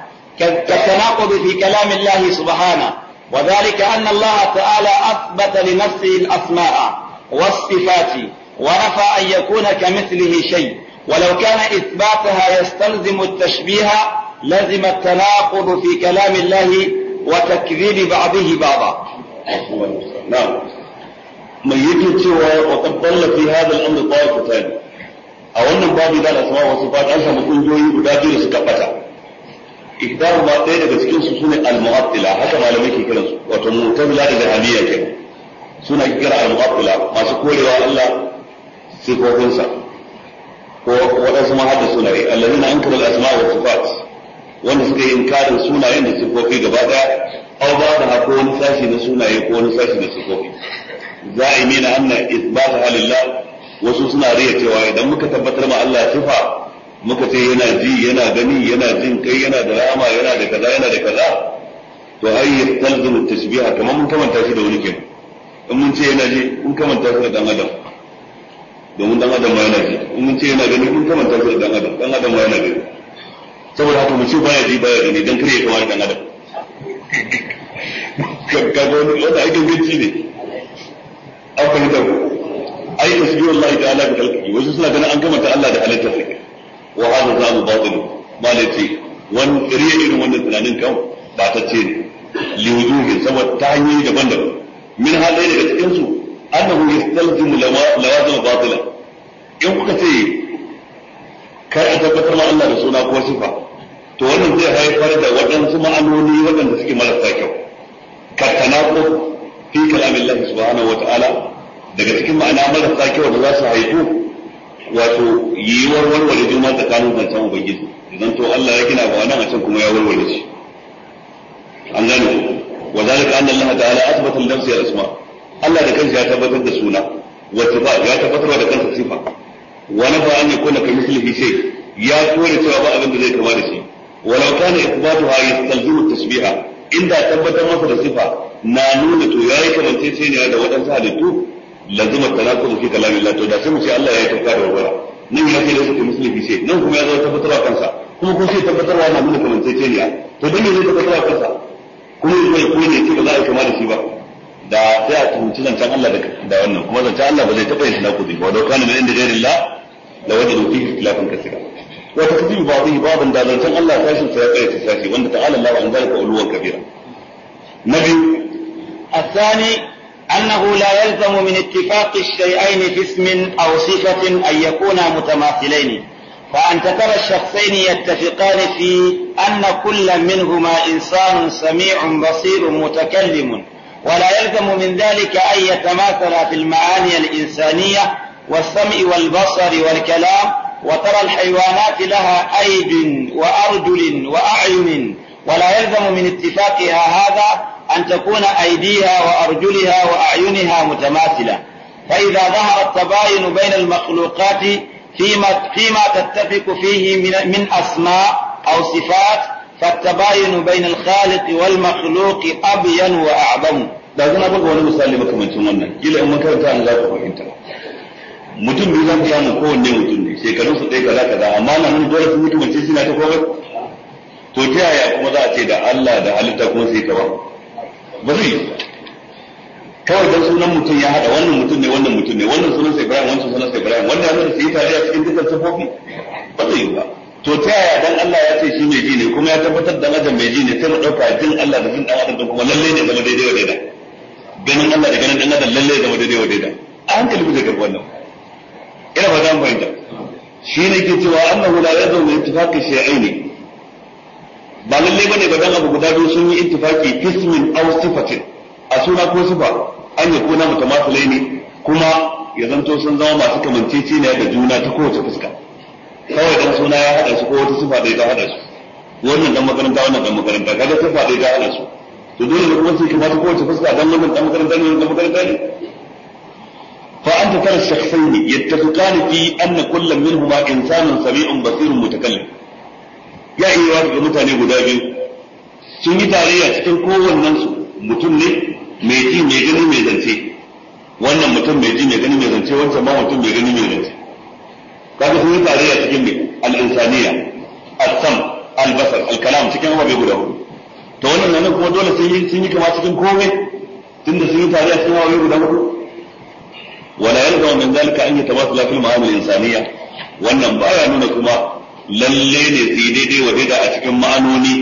S2: وذلك أن الله تعالى أثبت لنفسه الأسماء والصفات ونفى أن يكون كمثله شيء، ولو كان إثباتها يستلزم التشبيه لزم التناقض في كلام الله وتكذيب بعضه بعضا.
S3: نعم من يجي cewa وقد ضل في هذا الأمر طائفتان a wannan babu da asma wa sifat an samu kungiyoyi guda biyu da suka bata ihdaru ba ɗaya daga cikin su sune al-mu'attila haka malamai ke kiransu wato mu'tazila da jahamiyya ke suna kira al-mu'attila masu korewa Allah sifofinsa ko waɗansu ma hadda sunaye allazina ankaru al-asma wa sifat wanda suka yi inkarin sunayen da sifofi gaba daya aw ba da ko wani sashi na sunaye ko wani sashi na sifofi za'imina anna isbataha lillah wasu suna riya cewa idan muka tabbatar ma Allah sifa muka ce yana ji yana gani yana jin kai yana da rahama yana da kaza yana da kaza to ai yastalzimu tashbiha kamar mun kamanta shi da wani kenan in mun ce yana ji mun kamanta shi da dan adam domin dan adam ma yana ji in mun ce yana gani mun kamanta shi da dan adam ma yana gani saboda haka mu ce baya ji baya gani dan kare kamar dan adam kaga wanda aikin gaci ne an fahimta ko ai tasbihu Allah ta'ala bi khalqihi wasu suna ganin an kamanta Allah da halittar sa wa hadha zamu batil malati wan riya irin wannan tunanin kan ba ta ce ne li wujuhin saboda ta hanyoyi daban-daban min halai daga cikin su annahu yastalzimu lawazim batila in kuka ce kar a tabbatar ma Allah da suna ko sifa to wannan zai haifar da waɗansu ma'anoni waɗanda suke marasa kyau ka tanaqu fi kalamillahi subhanahu wa ta'ala daga cikin ma'ana marasa kyau da za su haifu wato yiwuwar warware juna tsakanin zancen ubangiji idan to Allah ya gina ba wannan a can kuma ya warware shi an gane wa zalika anna Allah ta'ala athbata li nafsihi al-asma Allah da kansa ya tabbatar da suna wa sifa ya tabbatar da kansa sifa wa nafa an yakuna kamithlihi shay ya kore cewa ba abin da zai kama da shi walau kana ithbatuha yastalzimu at-tashbiha inda tabbatar masa da sifa na nuna to yayi kamanceceniya da wadansu halittu lazima tanaqud fi kalamillah to da sai mu ce Allah ya tauka da wabara nan ya ce da su musulmi sai nan kuma ya zo tabbatarwa kansa kuma ko sai tabbatarwa na nuna kamanceceniya to dan ne zai tabbatarwa kansa kuma zai ko ne ce ba za a kama da shi ba da sai a tunci zancen Allah da wannan kuma zancen Allah ba zai taba yin tanaqudi ba wadau kana min inda ghairillah la wajadu fihi ikhtilafan kaseera wa takdibu ba'dhi ba'dan da zancen Allah tashin sai ya kai tashi wanda ta'ala Allah an zalika uluwan kabira nabi
S2: الثاني أنه لا يلزم من اتفاق الشيئين في اسم أو صفة أن يكونا متماثلين، فأنت ترى الشخصين يتفقان في أن كل منهما إنسان سميع بصير متكلم، ولا يلزم من ذلك أن يتماثلا في المعاني الإنسانية والسمع والبصر والكلام، وترى الحيوانات لها أيد وأرجل وأعين، ولا يلزم من اتفاقها هذا أن تكون أيديها وأرجلها وأعينها متماثلة، فإذا ظهر التباين بين المخلوقات فيما تتفق فيه من أسماء أو صفات فالتباين بين الخالق والمخلوق أبين وأعظم.
S3: لازم أقول wani misali makamancin wannan kila in makaranta an za ku fahimta mutum bai zan samu kowanne mutum ne shekarun su ɗaya kaza kaza amma na nuna dole su mutum ce suna ta komai to ta yaya kuma za a ce da Allah da halitta kuma sai ka ba zai kawai dan sunan mutum ya hada wannan mutum ne wannan mutum ne wannan sunan sai Ibrahim wannan sunan sai Ibrahim wannan ya nuna sai tare a cikin dukkan sifofi ba zai ba to ta yaya dan Allah ya ce shi mai ji ne kuma ya tabbatar da adam mai ji ne sai mu dauka jin Allah da jin dan adam da kuma lalle ne zama daidai wa daidai ganin Allah da ganin dan adam lalle zama daidai wa daidai a hankali ku zai karbi wannan ina ba zan fahimta shi ne ke cewa annahu la yadhu min ittifaqi shay'aini ba lalle bane ba dan abu guda biyu sun yi ittifaqi ismin aw sifatin a suna ko sifa an yi kuna mutamathilai ne kuma ya zanto sun zama masu kamanceceniya da juna ta kowace fuska kawai dan suna ya hada su ko wata sifa da ta hada su wannan dan makaranta wannan dan makaranta kaga sifa da ta hada su to dole ne kuma sai kamata kowace fuska dan wannan dan makaranta ne dan makaranta ne fa anta tara shakhsayn yattafiqan fi anna kullam minhuma insanun sami'un basirun mutakallim ya iya ga mutane guda biyu sun yi tarayya cikin kowannen su mutum ne mai ji mai gani mai zance wannan mutum mai ji mai gani mai zance wancan ma mutum mai gani mai zance kaga sun yi tarayya cikin al-insaniya al-sam al-basar al-kalam cikin ababe guda hudu to wannan nan kuma dole sun yi kama cikin komai tunda sun yi tarayya cikin ababe guda hudu wala yalzamu min zalika an yatawassala fil ma'ani al-insaniya wannan baya nuna kuma lalle ne sai daidai wa daida a cikin ma'anoni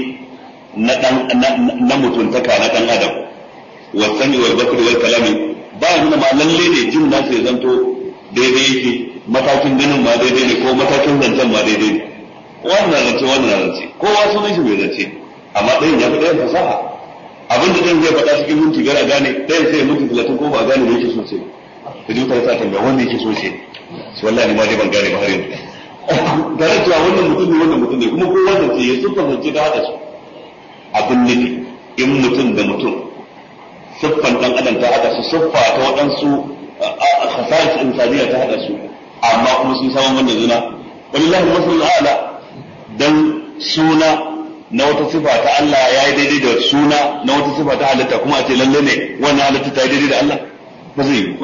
S3: na mutuntaka na dan adam wasani wal basri wal kalami baya nuna ma lalle ne jin nasu ya zanto daidai yake matakin ganin ma daidai ne ko matakin zancen ma daidai ne wannan zance kowa sunan shi mai zance amma ɗayan ya fi ɗayan fasaha abin da ɗayan zai faɗa cikin minti biyar a gane ɗayan sai minti 30 ko ba a gane me yake so sai ka ji mutane sa tambaya wanda yake so sai shi wallahi ma dai ban gane ba har yanzu tare da wannan mutum ne kuma kowa zance ya siffar zance ta haɗa su abin nufi in mutum da mutum siffan ɗan adam ta haɗa su siffa ta waɗansu khasa'is insaniya ta haɗa su amma kuma sun samu wannan zina wallahi masalul ala dan suna na wata sifa ta Allah ya yi daidai da suna na wata sifa ta halitta kuma a ce lalle ne wannan halitta ta yi daidai da Allah ba zai yi ba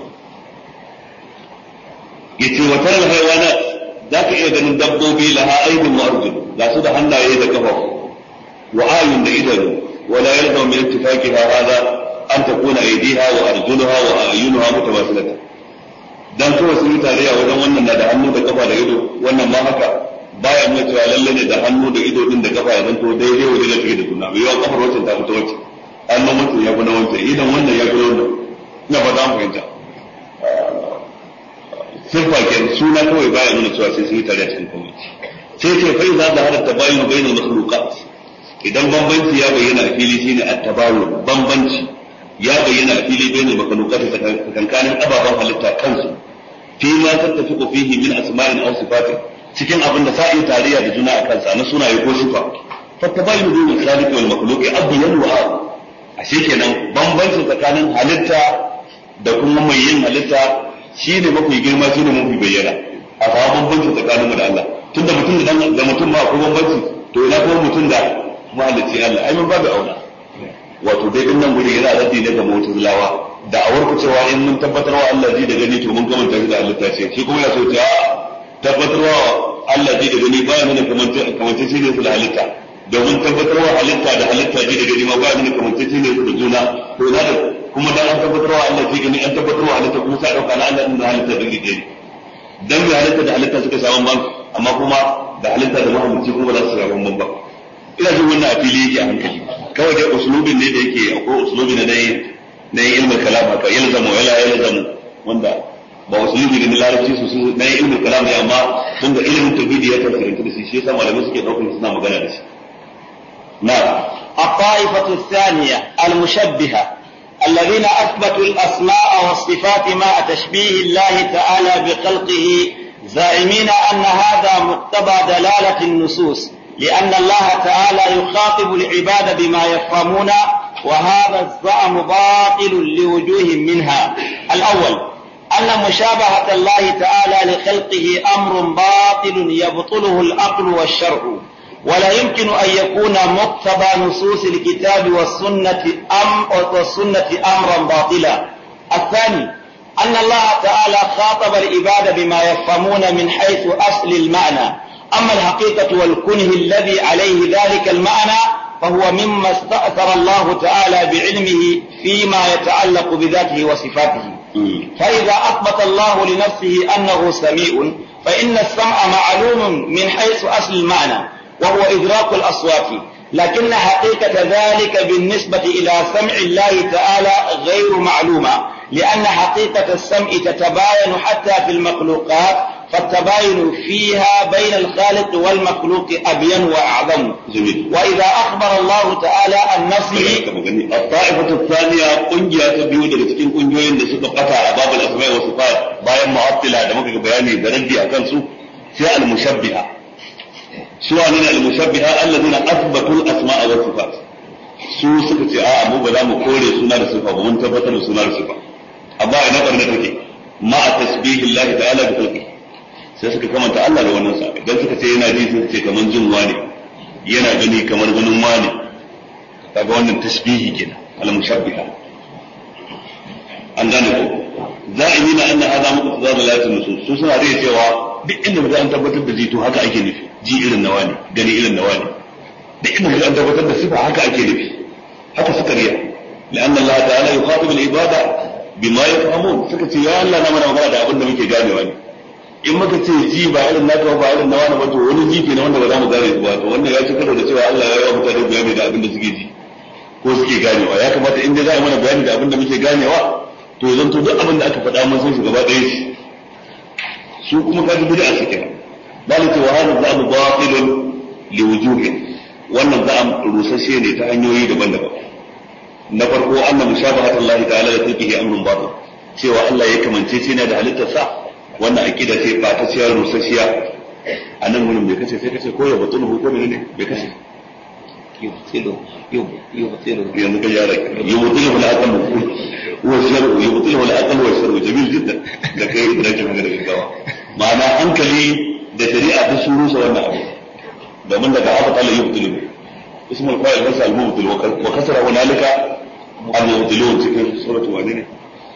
S3: yace wa taral haywanat zaka iya ganin dabbobi laha aydin wa arjul ga su da hannaye da kafa wa ayun da idanu wala yalzamu min ittifaqiha hada an takuna aydiha wa arjuluha wa ayunuha mutawasilatan dan kawai sun yi tarayya wajen wannan na da hannu da kafa da ido wannan ma haka baya nuna cewa lalle ne da hannu da ido din da kafa ya zanto daidai wajen da take da juna bai yawan kafar wancan ta fita wacce hannun mutum ya kuna wancan idan wannan ya kuna wannan ina ba za mu fahimta sirfa ke suna kawai baya nuna cewa sai sun yi tarayya cikin komai sai ce fa iza da hada tabayun bainal makhluqat idan bambanci ya bayyana a fili shine at-tabayun bambanci ya bayyana a fili bainal makhluqat tsakankanin ababen halitta kansu fi ma tattafiqu fihi min asma'in aw sifatin cikin abin da sa'i tarayya da juna a kansa na sunaye ko sifa fa tabayun bainal khaliq wal makhluq abyan wa ashe kenan bambanci tsakanin halitta da kuma mai yin halitta shine mafi girma shine mafi bayyana a fa bambanci tsakanin mu da Allah tunda mutum da mutum ma akwai bambanci to ina kuma mutum da mahalicci Allah ai mun babu auna wato dai din nan guri yana raddi ne ga mu'tazilawa da awarku cewa in mun tabbatarwa Allah ji da gani to mun kamanta da halitta ce shi kuma ya so ta tabbatarwa Allah ji da gani ba nuna kamantacce ne su da halitta domin tabbatarwa halitta da halitta ji da gani ma ba nuna kamantacce ne su da juna to ina da kuma dan an tabbatarwa Allah ji gani an tabbatarwa halitta kuma sai dauka na Allah din da halitta din gidi dan da halitta da halitta suka samu ban amma kuma da halitta da muhammadi kuma za su samu ban ba ina jin wannan a fili yake a hankali kawai dai usulubin ne da yake akwai usulubi na ilmin kalam haka yalzamu wanda ba usulubi da larabci su na ilmin kalam ne amma tun da ilmin tauhidi ya tafsiranta da shi yasa malamai suke daukar suna magana da shi na
S2: الطائفة الثانية المشبهة الذين أثبتوا الأسماء والصفات مع تشبيه الله تعالى بخلقه زاعمين أن هذا مقتضى دلالة النصوص لأن الله تعالى يخاطب العباد بما يفهمون وهذا الزعم باطل لوجوه منها الأول أن مشابهة الله تعالى لخلقه أمر باطل يبطله العقل والشرع ولا يمكن أن يكون مقتضى نصوص الكتاب والسنة أمرا باطلا الثاني أن الله تعالى خاطب العباد بما يفهمون من حيث أصل المعنى أما الحقيقة والكنه الذي عليه ذلك المعنى فهو مما استأثر الله تعالى بعلمه فيما يتعلق بذاته وصفاته فإذا أثبت الله لنفسه أنه سميع فإن السمع معلوم من حيث أصل المعنى وهو إدراك الأصوات لكن حقيقة ذلك بالنسبة إلى سمع الله تعالى غير معلومة لأن حقيقة السمع تتباين حتى في المخلوقات فالتباين فيها بين الخالق والمخلوق أبين وأعظم
S3: جميل.
S2: وإذا أخبر الله تعالى عن نفسه
S3: الطائفة الثانية قنجة تبيو daga cikin kungiyoyin da suka fata a babul asma'i wa sifat bayan mu'attila da muka bayani da raddi akan su sai al-mushabbiha suwa ne al-mushabbiha alladhina athbatu al-asma'a wa sifat su suka ce a'a mu ba za mu kore suna da sifa ba mun tabbatar da suna da sifa amma ina barna take ma tasbihillahi ta'ala bi khalqi sai suka kamanta Allah da wannan sa idan suka ce yana ji sai ce kaman jin wani yana gani kamar ganin wani kaga wannan tasbihi kenan al-mushabbiha an gane ko za'imina anna hadha muqtada la nusus su suna da cewa duk inda mutum an tabbatar da ji to haka ake nufi ji irin nawa ne gani irin nawa ne duk inda mutum an tabbatar da sifa haka ake nufi haka suka riya la'anna Allah ta'ala yukhatib al-ibada bima yafhamun suka ce ya Allah na mana magana da abin da muke ganewa ne in muka ce ji ba irin naka ba irin nawa ne ba to wani ji kenan wanda ba za mu gane ba to wannan ya ci karo da cewa Allah ya yi wa mutane bayani da abin da suke ji ko suke ganewa ya kamata in dai za a yi mana bayani da abin da muke ganewa to zan to duk abin da aka faɗa mun san shi gaba ɗaya shi su kuma ka ji bid'a suke dalika wa hada za'am batilun li wujuhin wannan za'am rusashe ne ta hanyoyi daban-daban na farko anna mushabahatu Allah ta'ala da tilkihi amrun batil cewa Allah ya kamance shi ne da halittar sa wannan aqida ce ba ta ciyar rusashiya anan gurin bai kace sai kace ko ya batulu ko ne bai kace yubtilu yanzu ka yara yubtilu al-aql والشرع يبطله العقل والشرع جميل جدا da kai da jama'a da gaggawa ma'ana hankali da shari'a da su rusa wannan abu domin daga abu ta yubtilu ismul fa'il nasa al-mubtil wa kasara hunalika al-mubtilun cikin suratu wani ne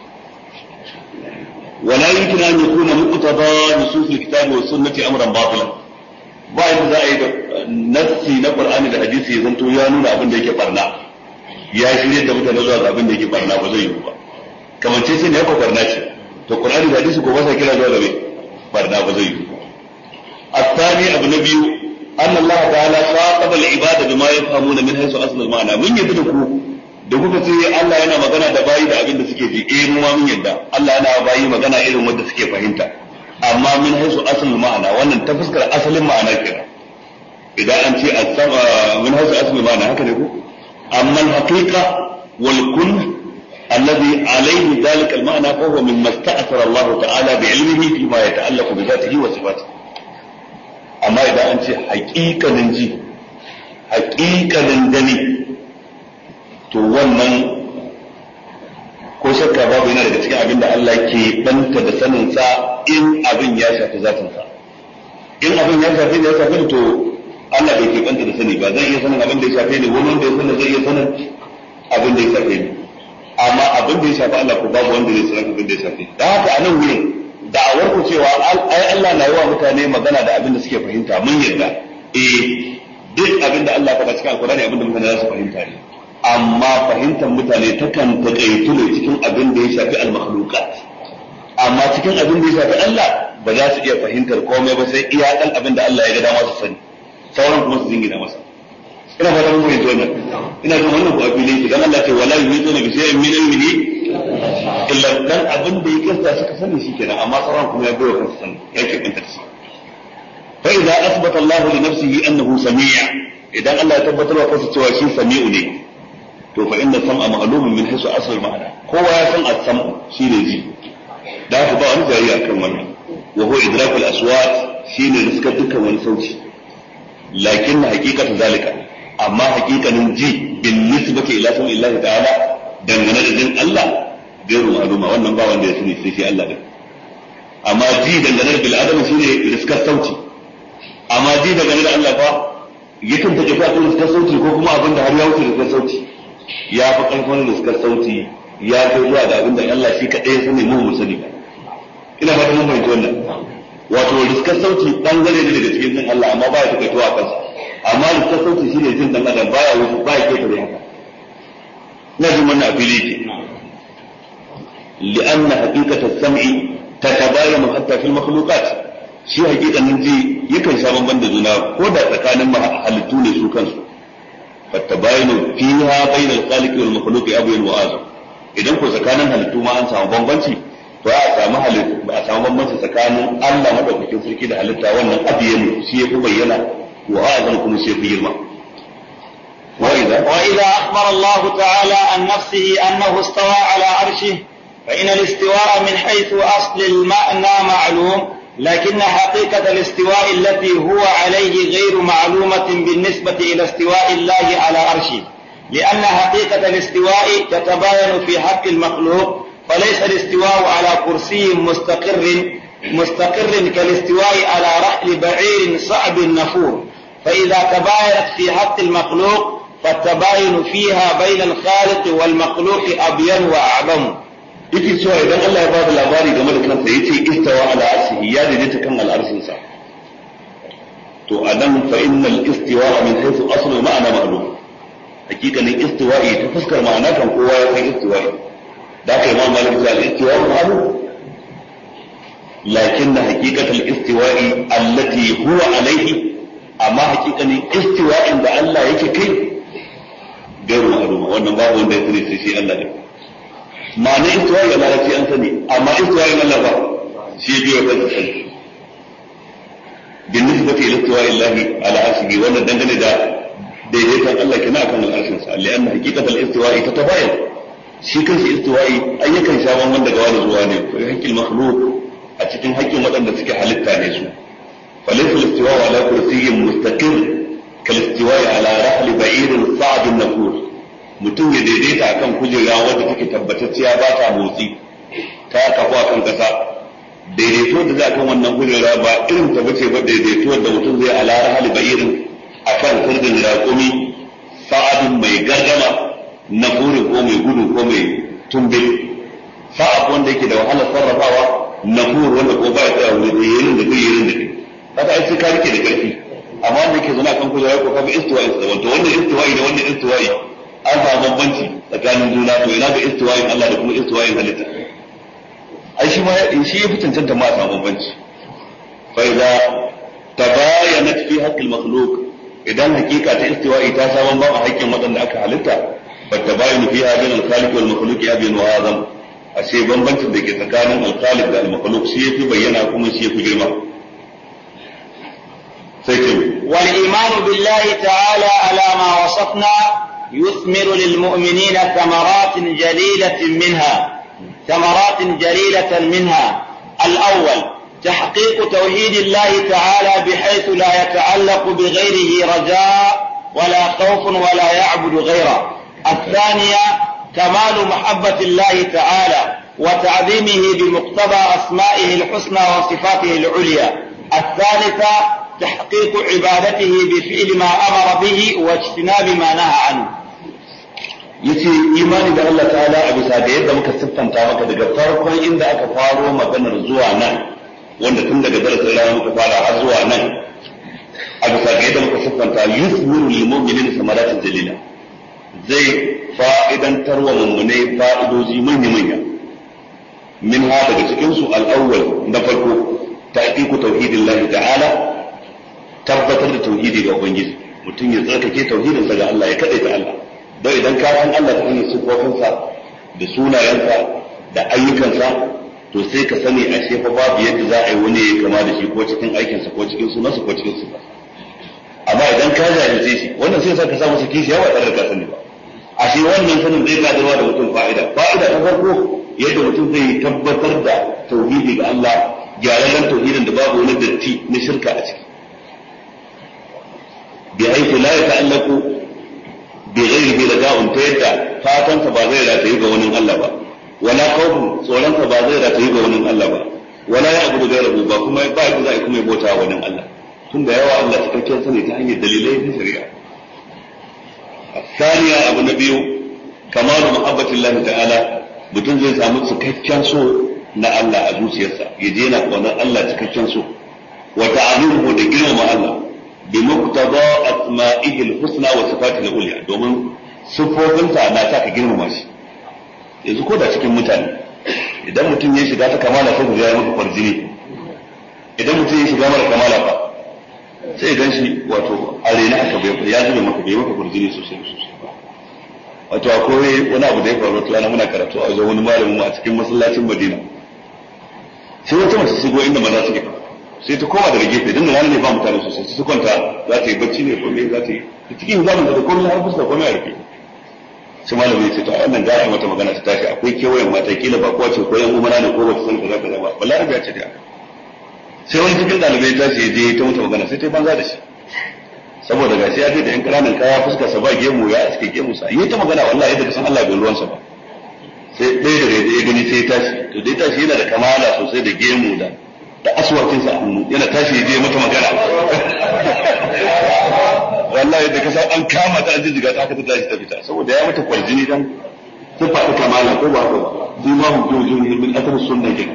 S3: wala yumkin an yakuna muqtada nusus al-kitab wa sunnati amran batilan ba yadda za a yi da nassi na qur'ani da hadisi ya zanto ya nuna abin da yake barna ya shirye da mutane zuwa abin da yake barna ba zai yi ba kamar ce sai ne ko barna ce to qur'ani da hadisi ko ba sa kira zuwa gabe barna ba zai yi الثاني ابو نبي ان الله تعالى خاطب العباد بما يفهمون من حيث اصل المعنى من yadda da kuka ce Allah yana magana da bayi da abin da suke ji mu ma mun yadda Allah yana bayi magana irin wanda suke fahimta amma min haisu asl ma'ana wannan ta fuskar asalin ma'ana kenan idan an ce min haisu asl ma'ana haka ne ko أما الحقيقة والكل الذي عليه ذلك المعنى فهو مما استأثر الله تعالى بعلمه فيما يتعلق بذاته وصفاته أما إذا أنت حقيقة ننجي حقيقة نندني تولن ko shakka babu yana daga cikin abin da Allah ke banta da sanin sa in abin ya shafi zatin sa in abin ya shafi to Allah bai ke banta da sani ba zan iya sanin abin da ya shafe ni wani wanda ya sanin zai iya sanin abin da ya shafe ni amma abin da ya shafi Allah ko babu wanda zai sanin abin da ya shafe da haka a nan wurin da'awar ku cewa ai Allah na yi wa mutane magana da abin da suke fahimta mun yarda duk abin da Allah faɗa cikin alkurani abin da mutane za su fahimta ne amma fahimtar mutane takan taƙaitu ne cikin abin da ya shafi al-makhluqat amma cikin abin da ya shafi Allah ba za su iya fahimtar komai ba sai iya dan abin da Allah ya ga dama su sani sauran kuma su jingina masa ina fata mun fahimci wannan ina jin wannan ku abin ne dan Allah ce wala yuhituna bi shay'in min ilmihi illa dan abin da ya kasta suka sani shikenan amma sauran kuma ya bayar kansu sani ya ke kanta shi fa idza asbata Allah li nafsihi annahu sami' idan Allah ya tabbatar wa kansa cewa shi sami'u ne to fa inna sam'a ma'lumun min hisu asl ma'ana kowa ya san as-sam'u shine ji da haka ba wani jayayya kan wannan wa huwa idrakul aswat shine riskar dukkan wani sauti lakin haqiqatu zalika amma haqiqanin ji bin nisbati ila sam'i Allah ta'ala dangane da jin Allah gairu ma'luma wannan ba wanda ya sani sai shi Allah din amma ji dangane da bil adam shine riskar sauti amma ji dangane da Allah fa yakan take fa kan riskar sauti ko kuma abin da har ya wuce riskar sauti ya fi karfin riskar sauti ya kai zuwa ga abin da Allah shi kadai ya sani mu sani ba ina fata mun fahimci wannan wato riskar sauti bangare ne daga cikin jin Allah amma baya take tuwa kansa amma riskar sauti shine jin dan adam baya wuce baya kai tare haka ina jin wannan afili ke li'anna haqiqatu as-sam'i tatabayanu hatta fil makhluqat shi haqiqanin ji yakan sha bamban da juna ko da tsakanin halittu ne su kansu fatabayanu fiha bayna al-khaliq wal makhluq abyan wa azam idan ko tsakanin halittu ma an samu bambanci to a samu bambanci tsakanin Allah madaukakin sarki da halitta wannan abyan shi yafi bayyana wa azam kuma shi yafi girma وإذا
S2: أخبر الله تعالى عن نفسه أنه استوى على عرشه فإن الاستواء من حيث أصل المعنى معلوم لكن حقيقة الاستواء التي هو عليه غير معلومة بالنسبة إلى استواء الله على عرشه، لأن حقيقة الاستواء تتباين في حق المخلوق، فليس الاستواء على كرسي مستقر كالاستواء على رحل بعير صعب النفور، فإذا تباينت في حق المخلوق فالتباين فيها بين الخالق والمخلوق أبين وأعظم.
S3: yake cewa idan Allah ya ba da labari game da kansa yace istawa ala arsihi ya daidaita kan al'arshin sa, to anan fa innal istiwa min haythu aslu ma'ana ma'lum, hakikanin istiwa'i ta fuskar ma'ana kan kowa ya san istiwa'i, da kai ma malik ya al-istiwa ma'lum, lakin haqiqatul istiwa'i allati huwa alayhi, amma hakikanin istiwa'in da Allah yake kai gairu ma'lum, wannan babu wanda ya sani sai shi Allah ne. ma'ana istiwa'i a larabci an sani, amma istiwa'i Allah ba shi biyo kansa sani. bin nisbati ila istiwa'i Allah ala arshihi, wannan dangane da daidaiton Allah kina akan al'arshin sa, li'anna haqiqatul istiwa'i tatabayan, shi kansa istiwa'i ayyukan sha wannan daga wani zuwa ne, ko haqqil makhluq a cikin haƙƙin waɗanda suke halitta ne su. falaysa al-istiwa'u ala kursiyyin mustaqir kal istiwa'i ala rahli ba'irin sa'd an-nafur, mutum ya daidaita akan kujera wadda take tabbatacciya ba ta motsi, ta kafu akan kasa, daidaito da za kan wannan kujera ba irin ta bace ba daidaito da mutum zai ala rahli ba'irin akan kurdin raƙumi sa'adin mai gargama na burin ko mai gudu ko mai tumbe, sa'ad wanda yake da wahalar sarrafawa, na bur wanda ko ba ya tsaya wani da yayin da kai yayin da kai, haka ai sai ka rike da karfi, amma wanda yake zuna kan kujera ko kaga istiwa'i da wannan istiwa'i da wannan istiwa'i an samu bambanci tsakanin juna, to ina ga istiwa'in Allah da kuma istiwa'in halitta, ai shi ma shi ya fi cancanta ma a samu bambanci. fa idza tabayanat fi haqqil makhluq, idan hakika ta istiwa'i ta samu ba a haƙƙin waɗanda aka halitta, fa tabayanu fiha bain al-khaliq wal makhluq abin wa azam, ashe bambancin da ke tsakanin al-khaliq da al-makhluq shi yafi bayyana kuma shi yafi girma. sai ke
S2: wal imanu billahi ta'ala ala ma wasafna يثمر للمؤمنين ثمرات جليلة منها الأول تحقيق توحيد الله تعالى بحيث لا يتعلق بغيره رجاء ولا خوف ولا يعبد غيره. الثانية كمال محبة الله تعالى وتعظيمه بمقتضى أسمائه الحسنى وصفاته العليا. الثالثة تحقيق عبادته بفعل ما أمر به واجتناب ما نهى عنه.
S3: yace imani da Allah ta'ala a bisa ga yadda muka siffanta maka daga farkon inda aka faro maganar zuwa nan, wanda tun daga darasin rana muka fara har zuwa nan, a bisa ga yadda muka siffanta yusmiru lil mu'minin samaratin jalila, zai fa'idantar wa mummunai fa'idoji manya-manya. min ha daga cikin su al-awwal na farko tahqiqu tauhidillahi ta'ala, tabbatar da tauhidi ga ubangiji, mutum ya tsarkake tauhidinsa ga Allah, ya kadaita Allah. don idan ka san Allah ta hanyar sifofinsa da sunayensa da ayyukansa, to sai ka sani a shefa babu yadda za a yi wani ya kama da shi ko cikin aikinsa ko cikin sunansa ko cikin sifa. amma idan ka jahilce shi, wannan sai ka sa masa kishi yawa tare da ka sani ba. a shi wannan sanin zai gadarwa da mutum fa'ida ta farko yadda mutum zai tabbatar da tauhidi ga Allah, gyararren tauhidin da babu wani datti na shirka a ciki, bi aiki la ya ta'allaku bi ghairihi raja'un, ta yadda fatansa ba zai rataye ga wani Allah ba, wala khawfun, tsoronsa ba zai rataye ga wani Allah ba, wala ya abudu gairahu, ba kuma ba yadda za a kuma bauta wani Allah, tun da yawa Allah cikakken sani ta hanyar dalilai na shari'a. الثانية أبو نبيو كمال محبة الله تعالى, mutum zai samu cikakken so na Allah a zuciyarsa, ya je na wannan Allah cikakken so, wa ta'aluhu da girmama Allah bi muqtada asma'ihi al-husna wa sifatihi al-ulya, domin sifofinsa na sa ka girmama shi. yanzu ko da cikin mutane, idan mutum ya shiga ta kamala sai ya yi maka farjini, idan mutum ya shiga mara kamala fa sai gan shi wato arena aka bai ya zube maka bai maka farjini sosai ba. wato akwai wani abu da ya faru tana muna karatu a wajen wani malamin mu a cikin masallacin Madina, sai wata mace shigo inda maza suke, sai ta koma daga gefe dan nan ne ba mutane sosai, sai kwanta za ta yi bacci ne ko me za ta yi cikin zaman da komai har fuska komai a rufe. sai malami ya ce to wannan gara mata magana ta tashi, akwai kewayen mata kila ba kowa ce ko yan umara ne ko ba ta san kaza kaza ba, wallahi ya ce da sai wani cikin ɗalibai ta ce je ta mutu magana sai ta banza da shi saboda ga sai ya je da yan ƙananan kaya fuskar sa ba gemu ya cike gemu sa yi ta magana wallahi yadda san Allah bai ruwan sa ba sai ɗaya da ya gani sai ya tashi to dai tashi yana da kamala sosai da gemu da aswakin sa a hannu yana tashi ya je mata magana wallahi da kasa an kama ta an jijjiga ta aka ta tashi ta fita saboda ya mata kwarjini dan sifa ta kamala ko ba ko ba shi ma mu jojo ne min atar sunna ke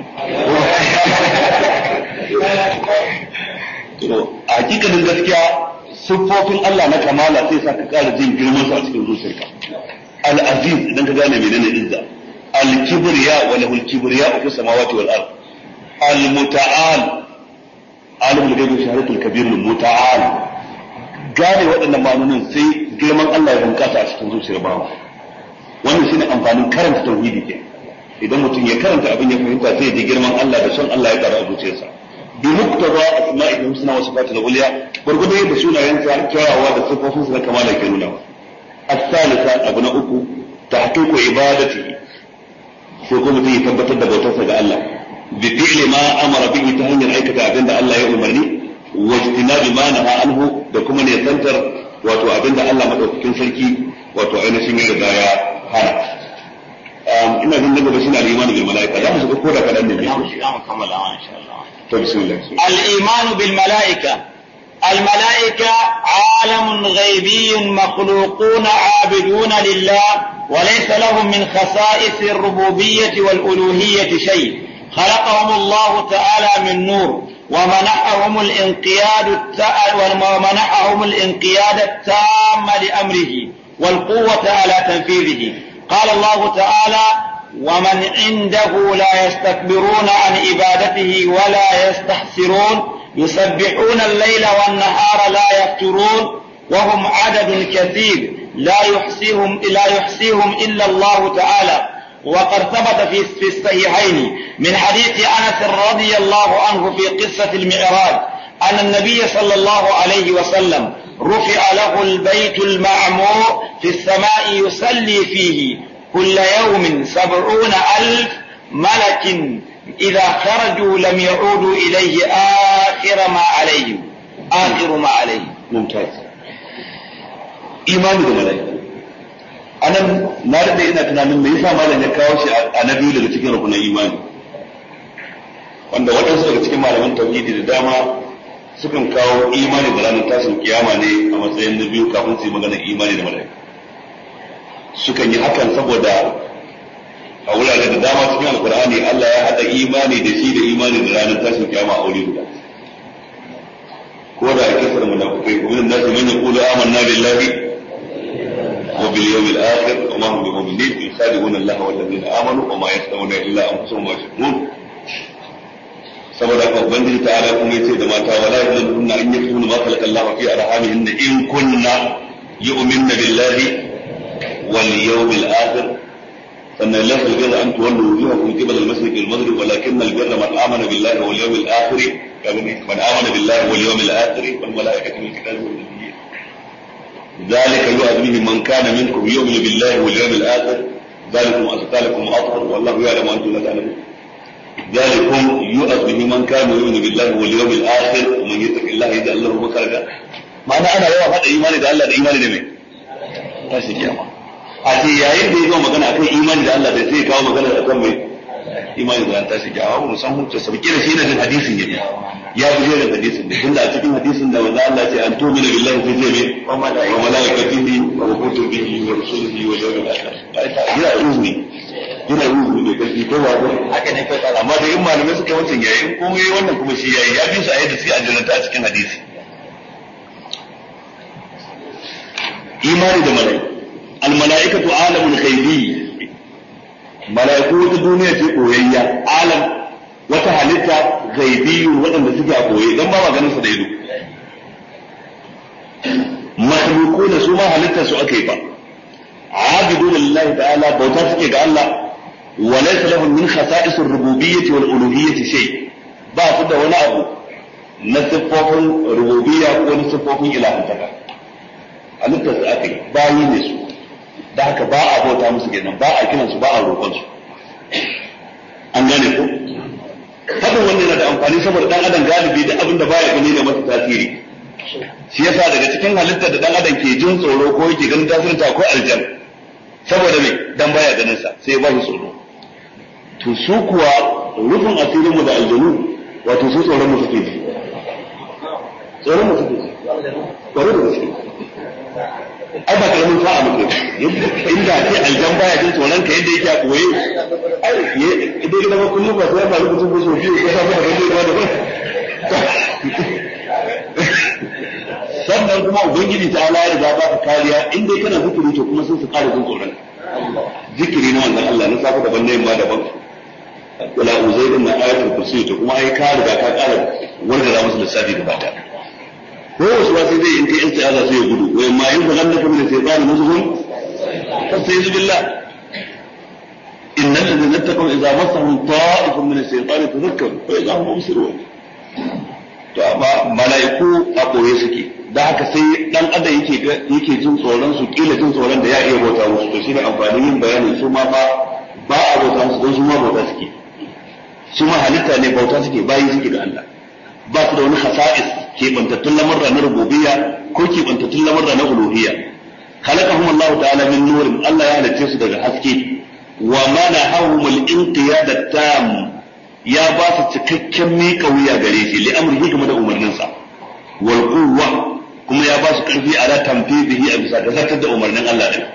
S3: to a hakikanin gaskiya siffofin Allah na kamala sai sa ka kara jin girman sa a cikin zuciyarka al-aziz idan ka gane menene izza al-kibriya wa lahu al-kibriya fi samawati wal ard al-muta'al alimul ghaibi shahadatul kabir al-muta'al gane waɗannan ma'anonin sai girman Allah ya bunkasa a cikin zuciyar bawa wannan shine amfanin karanta tauhidi ke idan mutum ya karanta abin ya fahimta sai ya ji girman Allah da son Allah ya ƙara a zuciyarsa bi muqtada asma'ihi husna wa sifatil ulya gurgudu yadda sunayensa kyawawa da sifofinsa na kamala ke nuna as-salisa abu na uku tahqiqu ibadatihi sai kuma mutum ya tabbatar da bautarsa ga Allah bi fi'li ma amara bihi ta hanyar aikata abinda Allah ya umarni wa ijtinabi ma naha anhu da kuma ne santar wato abinda Allah madaukakin sarki wato ainihin ya riga ya hana ina jin daga shine al-iman bil malaika za mu shiga koda kadan ne za mu kammala insha Allah to bismillah
S2: al-iman bil malaika الملائكة عالم غيبي مخلوقون عابدون لله وليس لهم من خصائص الربوبية والألوهية شيء خلقهم الله تعالى من نور ومنحهم الانقياد التام لأمره والقوة على تنفيذه قال الله تعالى ومن عنده لا يستكبرون عن عبادته ولا يستحسرون يسبحون الليل والنهار لا يفترون وهم عدد كثير لا يحصيهم إلا الله تعالى وقد ثبت في الصحيحين من حديث أنس رضي الله عنه في قصة المعراج أن النبي صلى الله عليه وسلم رفع له البيت المعمور في السماء يصلي فيه كل يوم 70,000 ملك إذا خرجوا لم يعودوا إليه آخر ما عليهم
S3: ممتاز إيمان بالملائكة أنا ما رأيت إن أتنامن ما يسمى لن يكاوش أنبي daga cikin rukunin imani wanda waɗansu daga cikin malaman tauhidi da dama sukan kawo imani da ranar tashin kiyama ne a matsayin na biyu kafin su yi maganar imani da mala'ika sukan yi hakan saboda a wurare da dama cikin alkur'ani Allah ya haɗa imani da shi da imani da ranar tashin kiyama a wuri guda ko da ake sarra munafikai ko min nasu man yaqulu amanna billahi wa bil yawmil akhir wa ma hum bimu'minin yusaddiquna Allah wal ladina amanu wa ma yastawuna illa anfusuhum wa yashkurun saboda ka ubangiji ta'ala kuma yace da mata wala yadunna an yaktuna ma khalaqa Allah fi arhamihinna in kunna yu'minna billahi wal yawmil akhir فإن ليس البر أن تولوا وجوهكم قبل المشرق والمغرب ولكن البر من آمن بالله واليوم الآخر من آمن بالله واليوم الآخر والملائكة والكتاب والنبيين ذلك يؤذ به من كان منكم يؤمن بالله واليوم الآخر ذلكم أزكى لكم وأطهر والله يعلم وأنتم لا تعلمون ذلكم يؤذ به من كان يؤمن بالله واليوم الآخر ومن يتق الله يجعل له مخرجا معنى أنا يوم هذا إيماني ده الله ده إيماني ده مين تاشي كيما a ce yayin da ya zo magana akan imani da Allah da sai kawo magana akan mai imani da ta shi jawo mu san hujja sabki da shi ne da hadisin yake ya bi da hadisin da tunda a cikin hadisin da wanda Allah ya ce an tu'minu billahi sai ce me wa malaikatihi wa kutubihi wa rusulihi wa yawmil akhir yana ruhu ne kai ko ba haka ne kai amma da in malamai suka wancan yayin komai wannan kuma shi yayi ya bi su a yadda sai a jannata a cikin hadisi imani da malaika الملائكة عالم غيبي ملائكة الدنيا تقوية عالم وتحلتها غيبي وأن تجي قوية لما ما كانوا سديدوا مخلوقون سوما حلتها سؤكيبا عابدون لله تعالى بوتاسك الله وليس لهم من خصائص الربوبية والألوهية شيء بعد ولا أبو نصفهم ربوبية ونصفهم إلهية حلتها سؤكيبا باين يسوع da haka ba a bauta musu kenan ba a kiran su ba a roƙon su an gane ko hadin wannan yana da amfani saboda dan adam galibi da abin da baya gani ne masa tasiri shi yasa daga cikin halittar da dan adam ke jin tsoro ko yake ganin tasirin ta ko aljan saboda me dan baya ganin sa sai ba shi tsoro to su kuwa rufin asirin mu da aljanu wato su tsoron mu suke ji tsoron mu suke ji tsoron mu suke ai ba karamin sa'a muke inda sai aljan baya jin tsoron ka yadda yake a koye ai idan ka zama kullum ba sai ba lokacin ba so biyu ko safa da wani da ba sannan kuma ubangiji ta ala ya ba ka kariya in dai kana zikiri to kuma sun su kare jin tsoron zikiri na wannan Allah na safa daban ne ma daban wala uzaidin na ayatul kursi to kuma ai ka riga ka kara wanda za musu lissafi gaba ta ko wasu wasu zai in kai istiaza sai ya gudu wai ma yin zagan da kuma sai tsani musu fastaizu billah innal ladina taqaw idza massahum ta'ifun min ash-shaytani tadhakkaru fa idza hum mubsirun to amma malaiku a koye suke da haka sai dan adam yake jin tsoron su kila jin tsoron da ya iya bauta musu to shine amfanin yin bayanin su ma ba a bauta musu don su ma bauta suke su ma halitta ne bauta suke bayi suke ga Allah ba su da wani khasa'is kebantattun lamarra na rububiyya ko kebantattun lamarra na uluhiyya khalaqahum Allah ta'ala min nurin Allah ya halicce su daga haske wa manahum al-inqiyad at-tam ya ba su cikakken miƙa wuya gare shi li amrihi game da umarninsa wal quwwa kuma ya ba su karfi ala tanfidihi a bisa gabatar da umarnin Allah din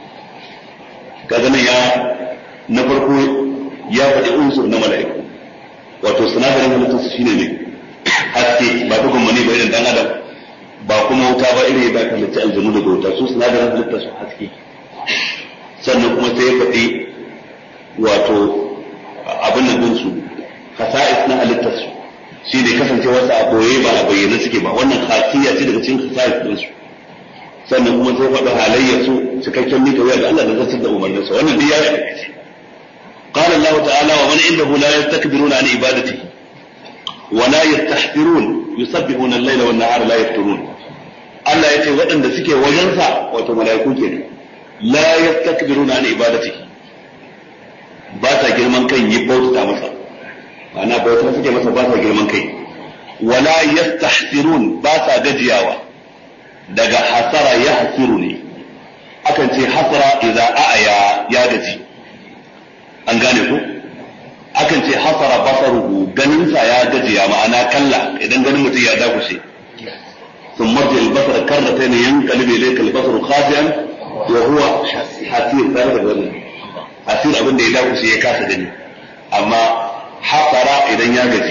S3: kaga nan ya na farko ya faɗi unsur na mala'iku wato sinadarin halittar su shine ne haske ba dukkan mani ba irin dan adam ba kuma wuta ba irin da kan litta aljanu da wuta su sinadarin halittar su haske sannan kuma sai ya faɗi wato abin nan din su khasa'is na halittar su shi ne kasancewar sa a boye ba a bayyana suke ba wannan khasiyya ce daga cikin khasa'is din su sannan kuma sai faɗi halayyar su cikakken mika wuya ga Allah da zartar da umarnin sa wannan duk ya shi قال الله تعالى ومن عنده لا يستكبرون عن عبادته ولا يستحسرون يسبحون الليل والنهار لا يفترون Allah ya ce waɗanda suke wajensa wato mala'iku kenan la yastakbiruna an ibadatihi ba ta girman kai yi bauta masa ana bauta suke masa ba ta girman kai wala yastahsirun ba ta gajiyawa daga hasara ya hasiru ne akan ce hasara idza a'ya ya gaji an gane ku akan ce hasara basaruhu ganinsa ya gajiya ma'ana kalla idan ganin mutum ya dakushe ثم مرجع البصر كرتين ينقلب اليك البصر خاسئا وهو حسير ثالث wannan hasir abin da ya dakushe ya kasa gani amma hasara idan ya gaji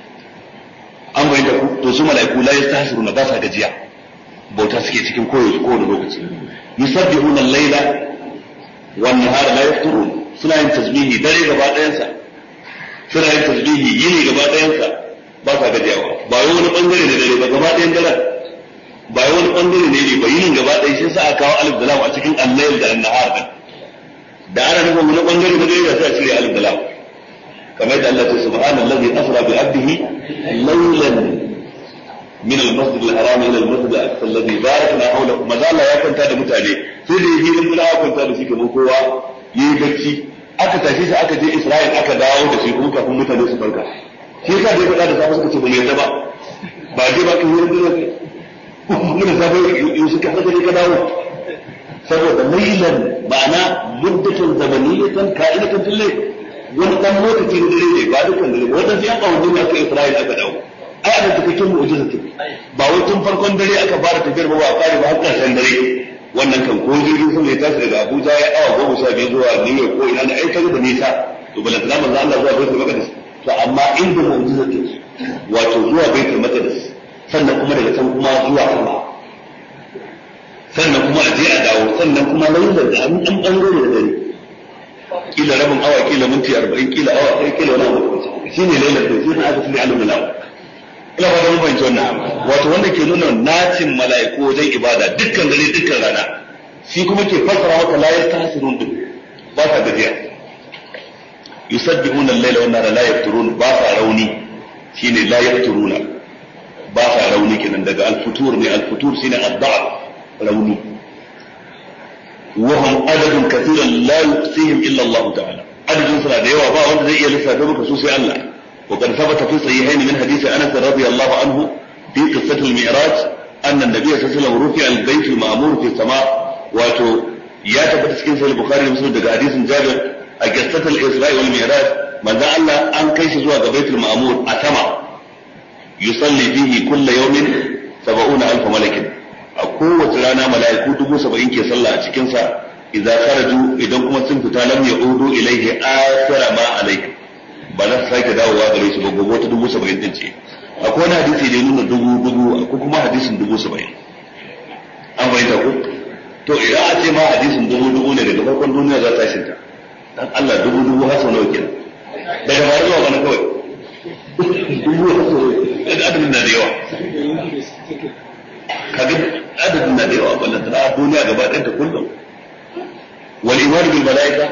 S3: an bayyana ku to su mala'iku la yastahsiruna ba sa gajiya bauta suke cikin kowace lokaci yusabbihuna al-laila wan nahara la yafturun suna yin tasbihi dare gaba ɗayansa suna yin tasbihi yini gaba ɗayansa ba sa gajiyawa ba wani bangare da dare ba gaba ɗayan daren ba wani bangare ne ba yinin gaba ɗaya shi sa aka kawo alif da lam a cikin al-layl da an-nahar din da ana nufin wani bangare da dare sai a cire alif da lam kamar da Allah ya ce subhanallazi asra bi abdihi laylan min al-masjid al-haram ila al-masjid al-aqsa alladhi barakna hawlahu maza Allah ya kwanta da mutane sai da yi din ya kwanta da shi kamar kowa yi bacci aka tashi shi aka je Isra'il aka dawo da shi kuma kafin mutane su farka shi yasa dai kada da safe suka ce ba mai ba ba je ba kin yi din mun da safe yau suka haka ne ka dawo saboda laylan ma'ana muddatun zamaniyatan ka'inatan fil layl wani dan lokaci da dare ne ba dukkan dare ba wannan sai an kawo din aka Isra'il aka dawo ai ana cikakken mu'jiza ce ba wai tun farkon dare aka fara tafiyar ba a kare ba har ƙarshen dare wannan kan ko jirgin sama ya tashi daga Abuja ya awa 12 zuwa New York ko ina da ai kaga da nisa to balantana manzo Allah zuwa Baitul Maqdis to amma inda mu'jiza ce wato zuwa Baitul Maqdis sannan kuma daga can kuma zuwa sama sannan kuma a je a dawo sannan kuma lailan da an bangare da dare kila rabin awa kila minti 40 kila awa sai kila wani abu shine lailan da sai aka tsiri alim lawa ina ba da mun bayyana wannan wato wanda ke nuna nacin mala'iku wajen ibada dukkan dare dukkan rana shi kuma ke fassara maka la yastahsirun din ba ta gajiya yusabbihuna al-laila wan nahara la yafturun ba sa rauni shine la yafturuna ba sa rauni kenan daga al-futur ne al-futur shine ad-da'f rauni wa hum adadun kathiran la yuqsihim illa Allah ta'ala adadun suna da yawa ba wanda zai iya lissafa maka su sai Allah وقد ثبت في الصحيحين من حديث أنس رضي الله عنه في قصة المعراج أن النبي صلى الله عليه وسلم رفع البيت المعمور في السماء واتو يا تبت سكين سيد البخاري ومسلم دقى حديث جابر قصة الإسراء والمعراج من ذا الله أن كيس زوا بيت المعمور أسمع يصلي فيه كل يوم 70,000 ملك قوة رانا ملائكو 70 كي صلى أتكنسا إذا خرجوا إذا كما سنفتا لم يعودوا إليه آخر ما عليه بلا سايك داووا gare su gobe wata 70 din ce akwai wani hadisi da ya nuna 1000 akwai kuma hadisin 70 an bayyana ko to idan a ce ma hadisin 1000 ne daga farkon duniya za ta shinta dan Allah 1000 har sau nawa kenan daga baya zuwa bana kawai 1000 har sau adadin na da yawa kaga adadin na da yawa ballan da duniya gaba ɗaya ta kullum والإيمان بالملائكة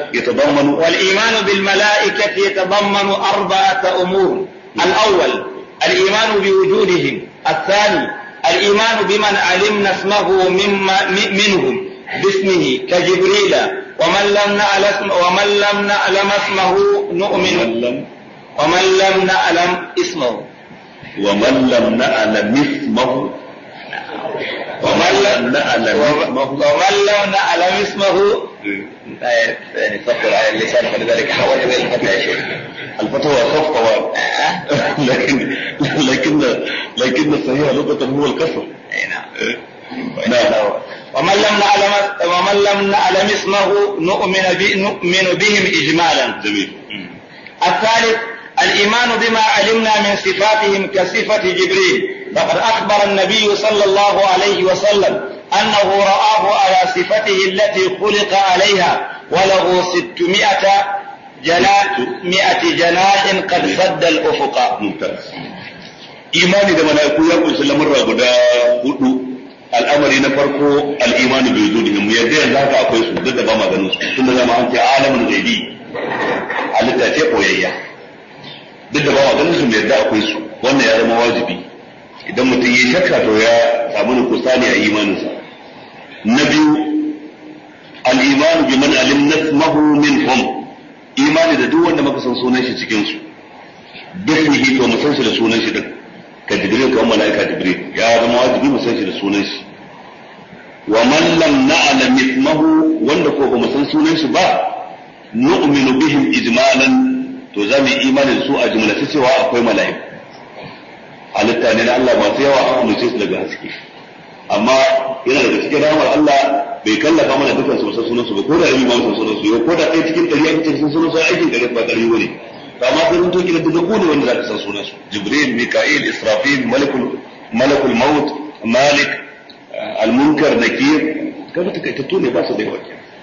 S3: يتضمن 4 أمور. الأول الإيمان بوجودهم. الثاني الإيمان بمن علمنا اسمه منهم باسمه كجبريل ومن لم نعلم اسمه نؤمن ومن لم نعلم اسمه يعني فكر على اللسان فلذلك حاولت بين الفتوى يا شيخ. الفتوى خف طوال لكن الصحيح لغة هو الكسر. نعم. ومن لم نعلم اسمه نؤمن بهم إجمالا. جميل. الثالث الإيمان بما علمنا من صفاتهم كصفة جبريل فقد أخبر النبي صلى الله عليه وسلم أنه رآه على صفته التي خلق عليها وله 600 جناح قد سد الأفق. ممتاز. إيماني da mala'iku ya kunshi lamurra guda 4. al'amari na farko al-imani bi wujudihim yadda yanzu haka akwai su duk da ba ma ganin su tunda zama an ce alamun ghaibi halitta ce koyayya duk da ba ma ganin su ne yadda akwai su wannan ya zama wajibi idan mutum ya shakka to ya samu nukusani a imaninsa. na biyu al-imanu bi man alimna ismahu minhum imani da duk wanda muka san sunan shi cikin su bismihi to mu san shi da sunan shi din ka jibril ko malaika jibril ya zama wajibi mu san shi da sunan shi wa man lam na'lam ismahu wanda ko mu san sunan shi ba nu'minu bihim ijmalan to za mu yi imani da su a jumlace cewa akwai malaiku halitta ne na Allah masu yawa an amince su daga haske amma yana daga cikin rahmar Allah bai kallafa mana dukkan su san sunan su ba ko da yi ma san sunan su ko da ɗaya cikin 100 ake cikin sunan su aikin gare ba ƙarfi bane to amma sai mun toki da duk ne wanda zaka san sunan su Jibril Mika'il Israfil Malakul Maut Malik Al-Munkar Nakir kaga takaitattu ne ba su da yawa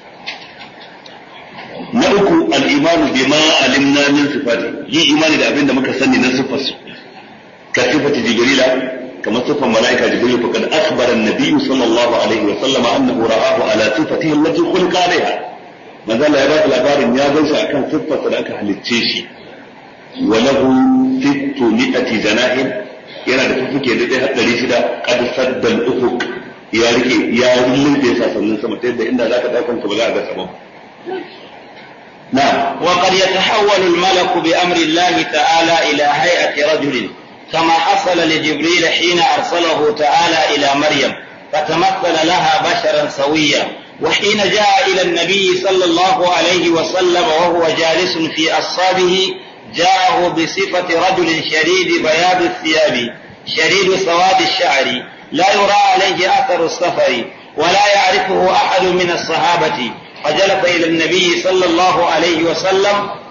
S3: na uku al-imanu bima alimna min sifati yi imani da abin da muka sani na sifar su كصفة جبريل كما صفة ملائكة جبريل فقد أخبر النبي صلى الله عليه وسلم أنه رآه على صفته التي خلق عليها ما زال يبات الأبار يا بيسا كان صفة لك أهل التشيشي وله 600 جناح yana da fufuke da dai haddari shida kad saddal ufuk ya rike da sannan sama ta yadda inda zaka daukan ka ba za ka ga sama na'am
S2: wa qad yatahawwalu al-malaku bi amri Allah ta'ala ila hay'ati rajulin كما حصل لجبريل حين أرسله تعالى إلى مريم فتمثل لها بشرا سويا وحين جاء إلى النبي صلى الله عليه وسلم وهو جالس في أصحابه جاءه بصفة رجل شديد بياض الثياب شديد سواد الشعر لا يرى عليه أثر السفر ولا يعرفه أحد من الصحابة فجلس إلى النبي صلى الله عليه وسلم